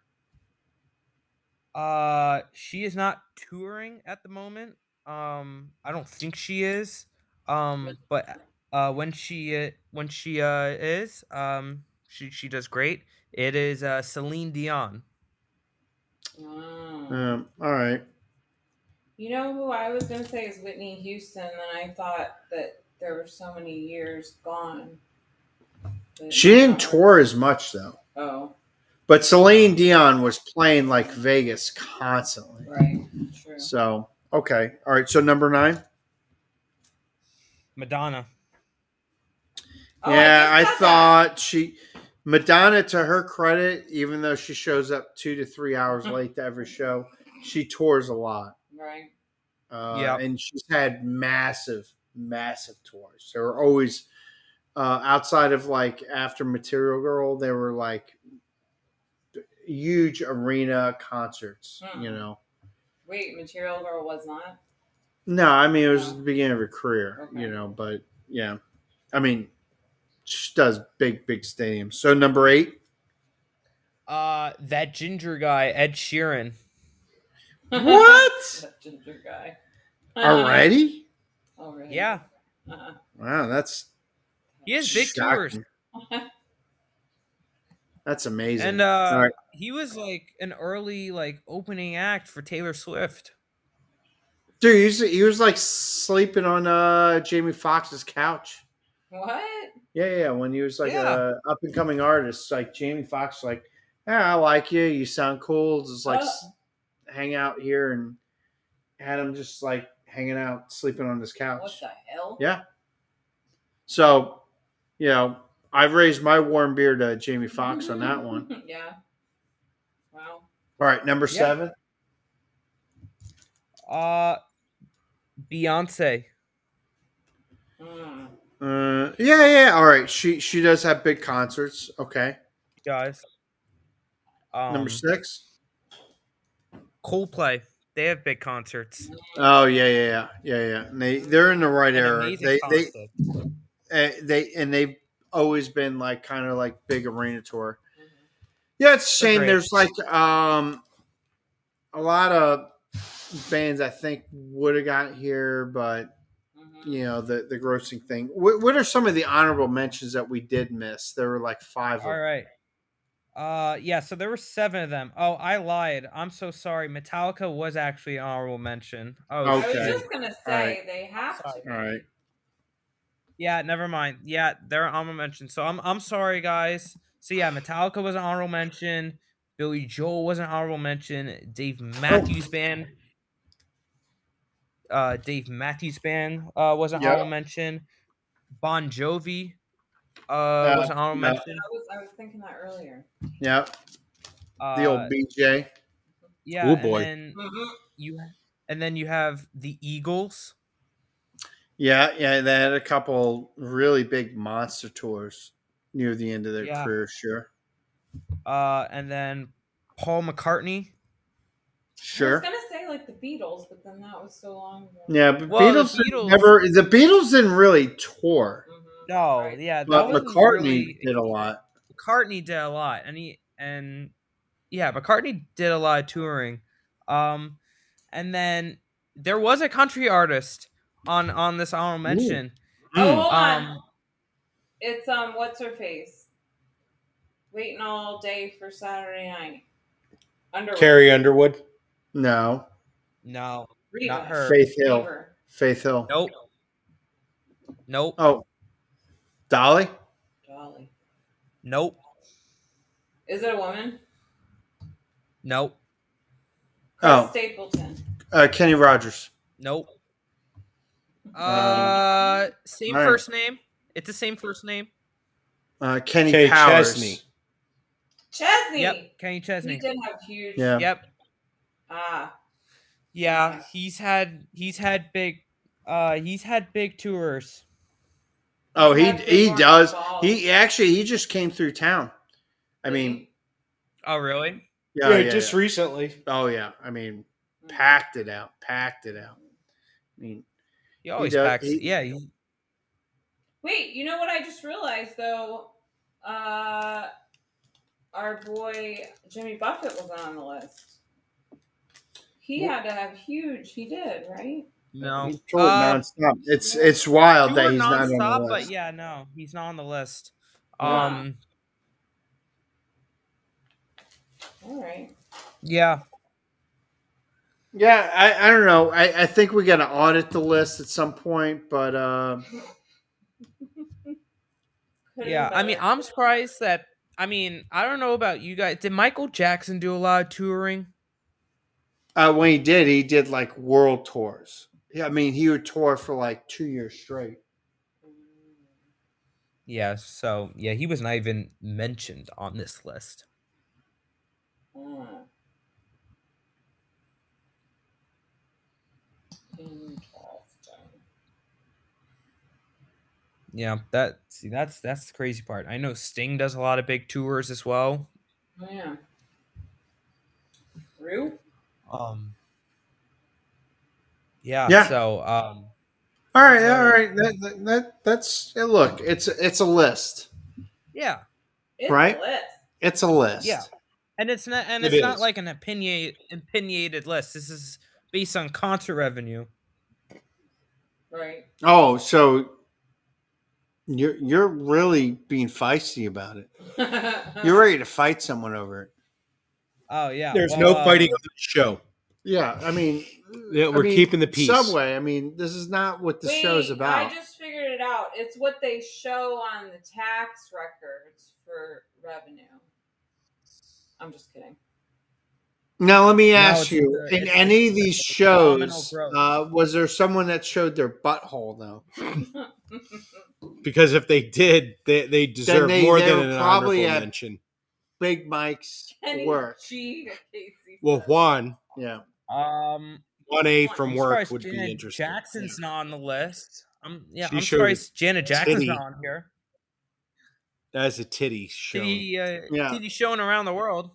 Uh, she is not touring at the moment. Um, I don't think she is. Um, but uh, when she uh, when she uh is, um, she she does great. It is uh Celine Dion. Mm. Um, all right. You know who I was going to say is Whitney Houston, and then I thought that there were so many years gone. But She didn't no. tour as much though, Oh, but Celine Dion was playing like Vegas constantly. right. True. So okay. All right. So number nine. Madonna. Oh, yeah, I, just got thought she Madonna, to her credit, even though she shows up two to three hours late to every show, she tours a lot. that. Right. Uh, Yep. and she's had massive, massive tours. They were always uh, outside of like after Material Girl, they were like huge arena concerts. Hmm. You know, Wait, Material Girl was not? no, I mean it was the beginning of her career. Okay. You know, but yeah, I mean she does big, big stadiums. So number eight. Uh, that ginger guy, Ed Sheeran. What? That ginger guy. Already? Already. Yeah, Uh-uh. Wow, that's he has big tours, shocking. That's amazing. and uh, All right. he was like an early like opening act for Taylor Swift. Dude, he was, he was like sleeping on uh, Jamie Foxx's couch. What? Yeah, yeah. When he was like Yeah. a up and coming artist, like Jamie Foxx, like, yeah, I like you. You sound cool. Just like Uh. s- hang out here, and had him just like hanging out, sleeping on his couch. What the hell? Yeah. So, you know, I've raised my warm beer to Jamie Foxx on that one. Yeah. Wow. All right, number Yeah. seven. Uh, Beyonce. Mm. Uh, yeah, yeah. All right, she she does have big concerts. Okay, Guys. Um, number six. Coldplay. They have big concerts. Oh yeah, yeah, yeah, yeah, yeah. And they they're in the right An era. amazing They they concert. uh, they and they've always been like kind of like big arena tour. Yeah, it's a shame. Agreed. There's like um a lot of bands I think would have got here, but Mhm. you know the the grossing thing. What, what are some of the honorable mentions that we did miss? There were like five. All of right. Uh, yeah. So there were seven of them. Oh, I lied. I'm so sorry. Metallica was actually an honorable mention. Oh, I was Okay. just gonna say right. they have Sorry. to. All right. yeah. Never mind. Yeah, they're an honorable mention. So I'm I'm sorry, guys. So yeah, Metallica was an honorable mention. Billy Joel was an honorable mention. Dave Matthews Band. Uh, Dave Matthews Band uh, was an Yeah. honorable mention. Bon Jovi uh, was an honorable yeah. mention. I was I was thinking that earlier. Yeah, Uh, the old B J. yeah, Oh, and boy. then Mhm. you and then you have the Eagles. Yeah, yeah. They had a couple really big monster tours near the end of their Yeah. career. Sure, Uh, and then Paul McCartney. I sure. was gonna say like the Beatles, but then that was so long ago. Yeah, but Well, the Beatles, didn't Beatles- never. The Beatles didn't really tour, Mhm. No, Right. yeah, that but wasn't McCartney really- did a lot. McCartney did a lot, and he and yeah, McCartney did a lot of touring. Um, and then there was a country artist on on this honorable mention. Oh, Mm. hold on. Um, It's um, what's her face? Waiting all day for Saturday night. Underwood. Carrie Underwood. No, no, Reba. not her. Faith Hill. Bieber. Faith Hill. Nope. Nope. Oh, Dolly. Dolly. Nope. Is it a woman? Nope. Chris Oh. Stapleton. Uh, Kenny Rogers. Nope. Uh, same all right. first name. It's the same first name. Uh, Kenny Kenny Powers. Chesney. Chesney. Yep, Kenny He Chesney. did have huge. Yeah. Yep. Ah. Yeah, he's had he's had big uh he's had big tours. Oh, he Had big he orange does. balls. He actually he just came through town. I mean, Oh, really? yeah, Yeah, yeah, just yeah. recently. Oh yeah. I mean, Mm. packed it out. Packed it out. I mean, He always does- packs. he- yeah, he, Wait, you know what I just realized though? Uh, our boy Jimmy Buffett was on the list. He had to have huge. He did, right? no. he toured Uh, nonstop. It's it's wild that toured he's not on nonstop, the but list. yeah, no, he's not on the list. Yeah. Um, All right. yeah, Yeah, I, I don't know. I, I think we got to audit the list at some point, but uh, Could've yeah. been I mean, better. I'm surprised that. I mean, I don't know about you guys. Did Michael Jackson do a lot of touring? uh, when he did, he did like world tours. Yeah, I mean, he would tour for like two years straight. Yeah. So yeah, he was not even mentioned on this list. Mm. Interesting. Yeah, that see that's that's the crazy part. I know Sting does a lot of big tours as well. Oh, yeah. Rue? Um Yeah, Yeah. so um All right, So- all right. That, that, that that's hey, look. It's it's a list. yeah. It's Right? a list. It's a list. Yeah. And it's not and It it's not is. like an opinion opinionated list. This is based on concert revenue. Right. Oh, so you're you're really being feisty about it. You're ready to fight someone over it. Oh yeah. There's well, no uh, fighting on the show. Yeah, I mean, Yeah, I we're mean, keeping the peace. Subway. I mean, this is not what the Wait, show's about. I just figured it out. It's what they show on the tax records for revenue. I'm just kidding. Now, let me No, ask it's you: the- in it's any the- of these it's the nominal shows, growth. uh, was there someone that showed their butthole though? Because if they did, they, they deserve they- more they than were an probably honorable at- mention. Big Mike's Kenny work. G to Casey. Well, Juan, Yeah. Um, one A from I'm work surprised would be Janet interesting. Jackson's not on the list. I'm yeah. She I'm showed surprised Janet Jackson's titty. not on here. That's a titty show. Titty, uh, Yeah. titty showing around the world.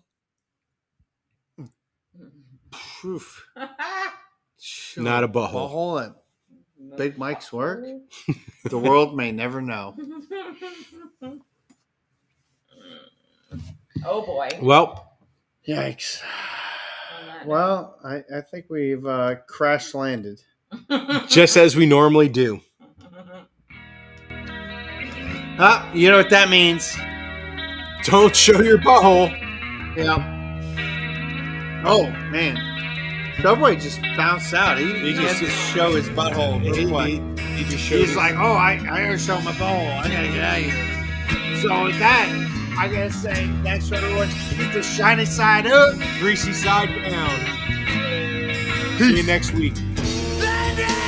Oof. Not a butthole. Butthole at Big Mike's work? The world may never know. Oh boy. Well, Yikes. On that Well, I, I think we've uh, crash landed. note. just as we normally do. Ah, you know what that means? Don't show your butthole. Yeah. Oh, man. Subway just bounced out. He, he, He just, just- just show his butthole. He, real quick. he, he just showed He's his- like, oh, I, I gotta show my butthole. I gotta get out of here. So with that, I gotta say thanks for everyone. Keep the shiny side up. greasy side down. See you next week. Bandit!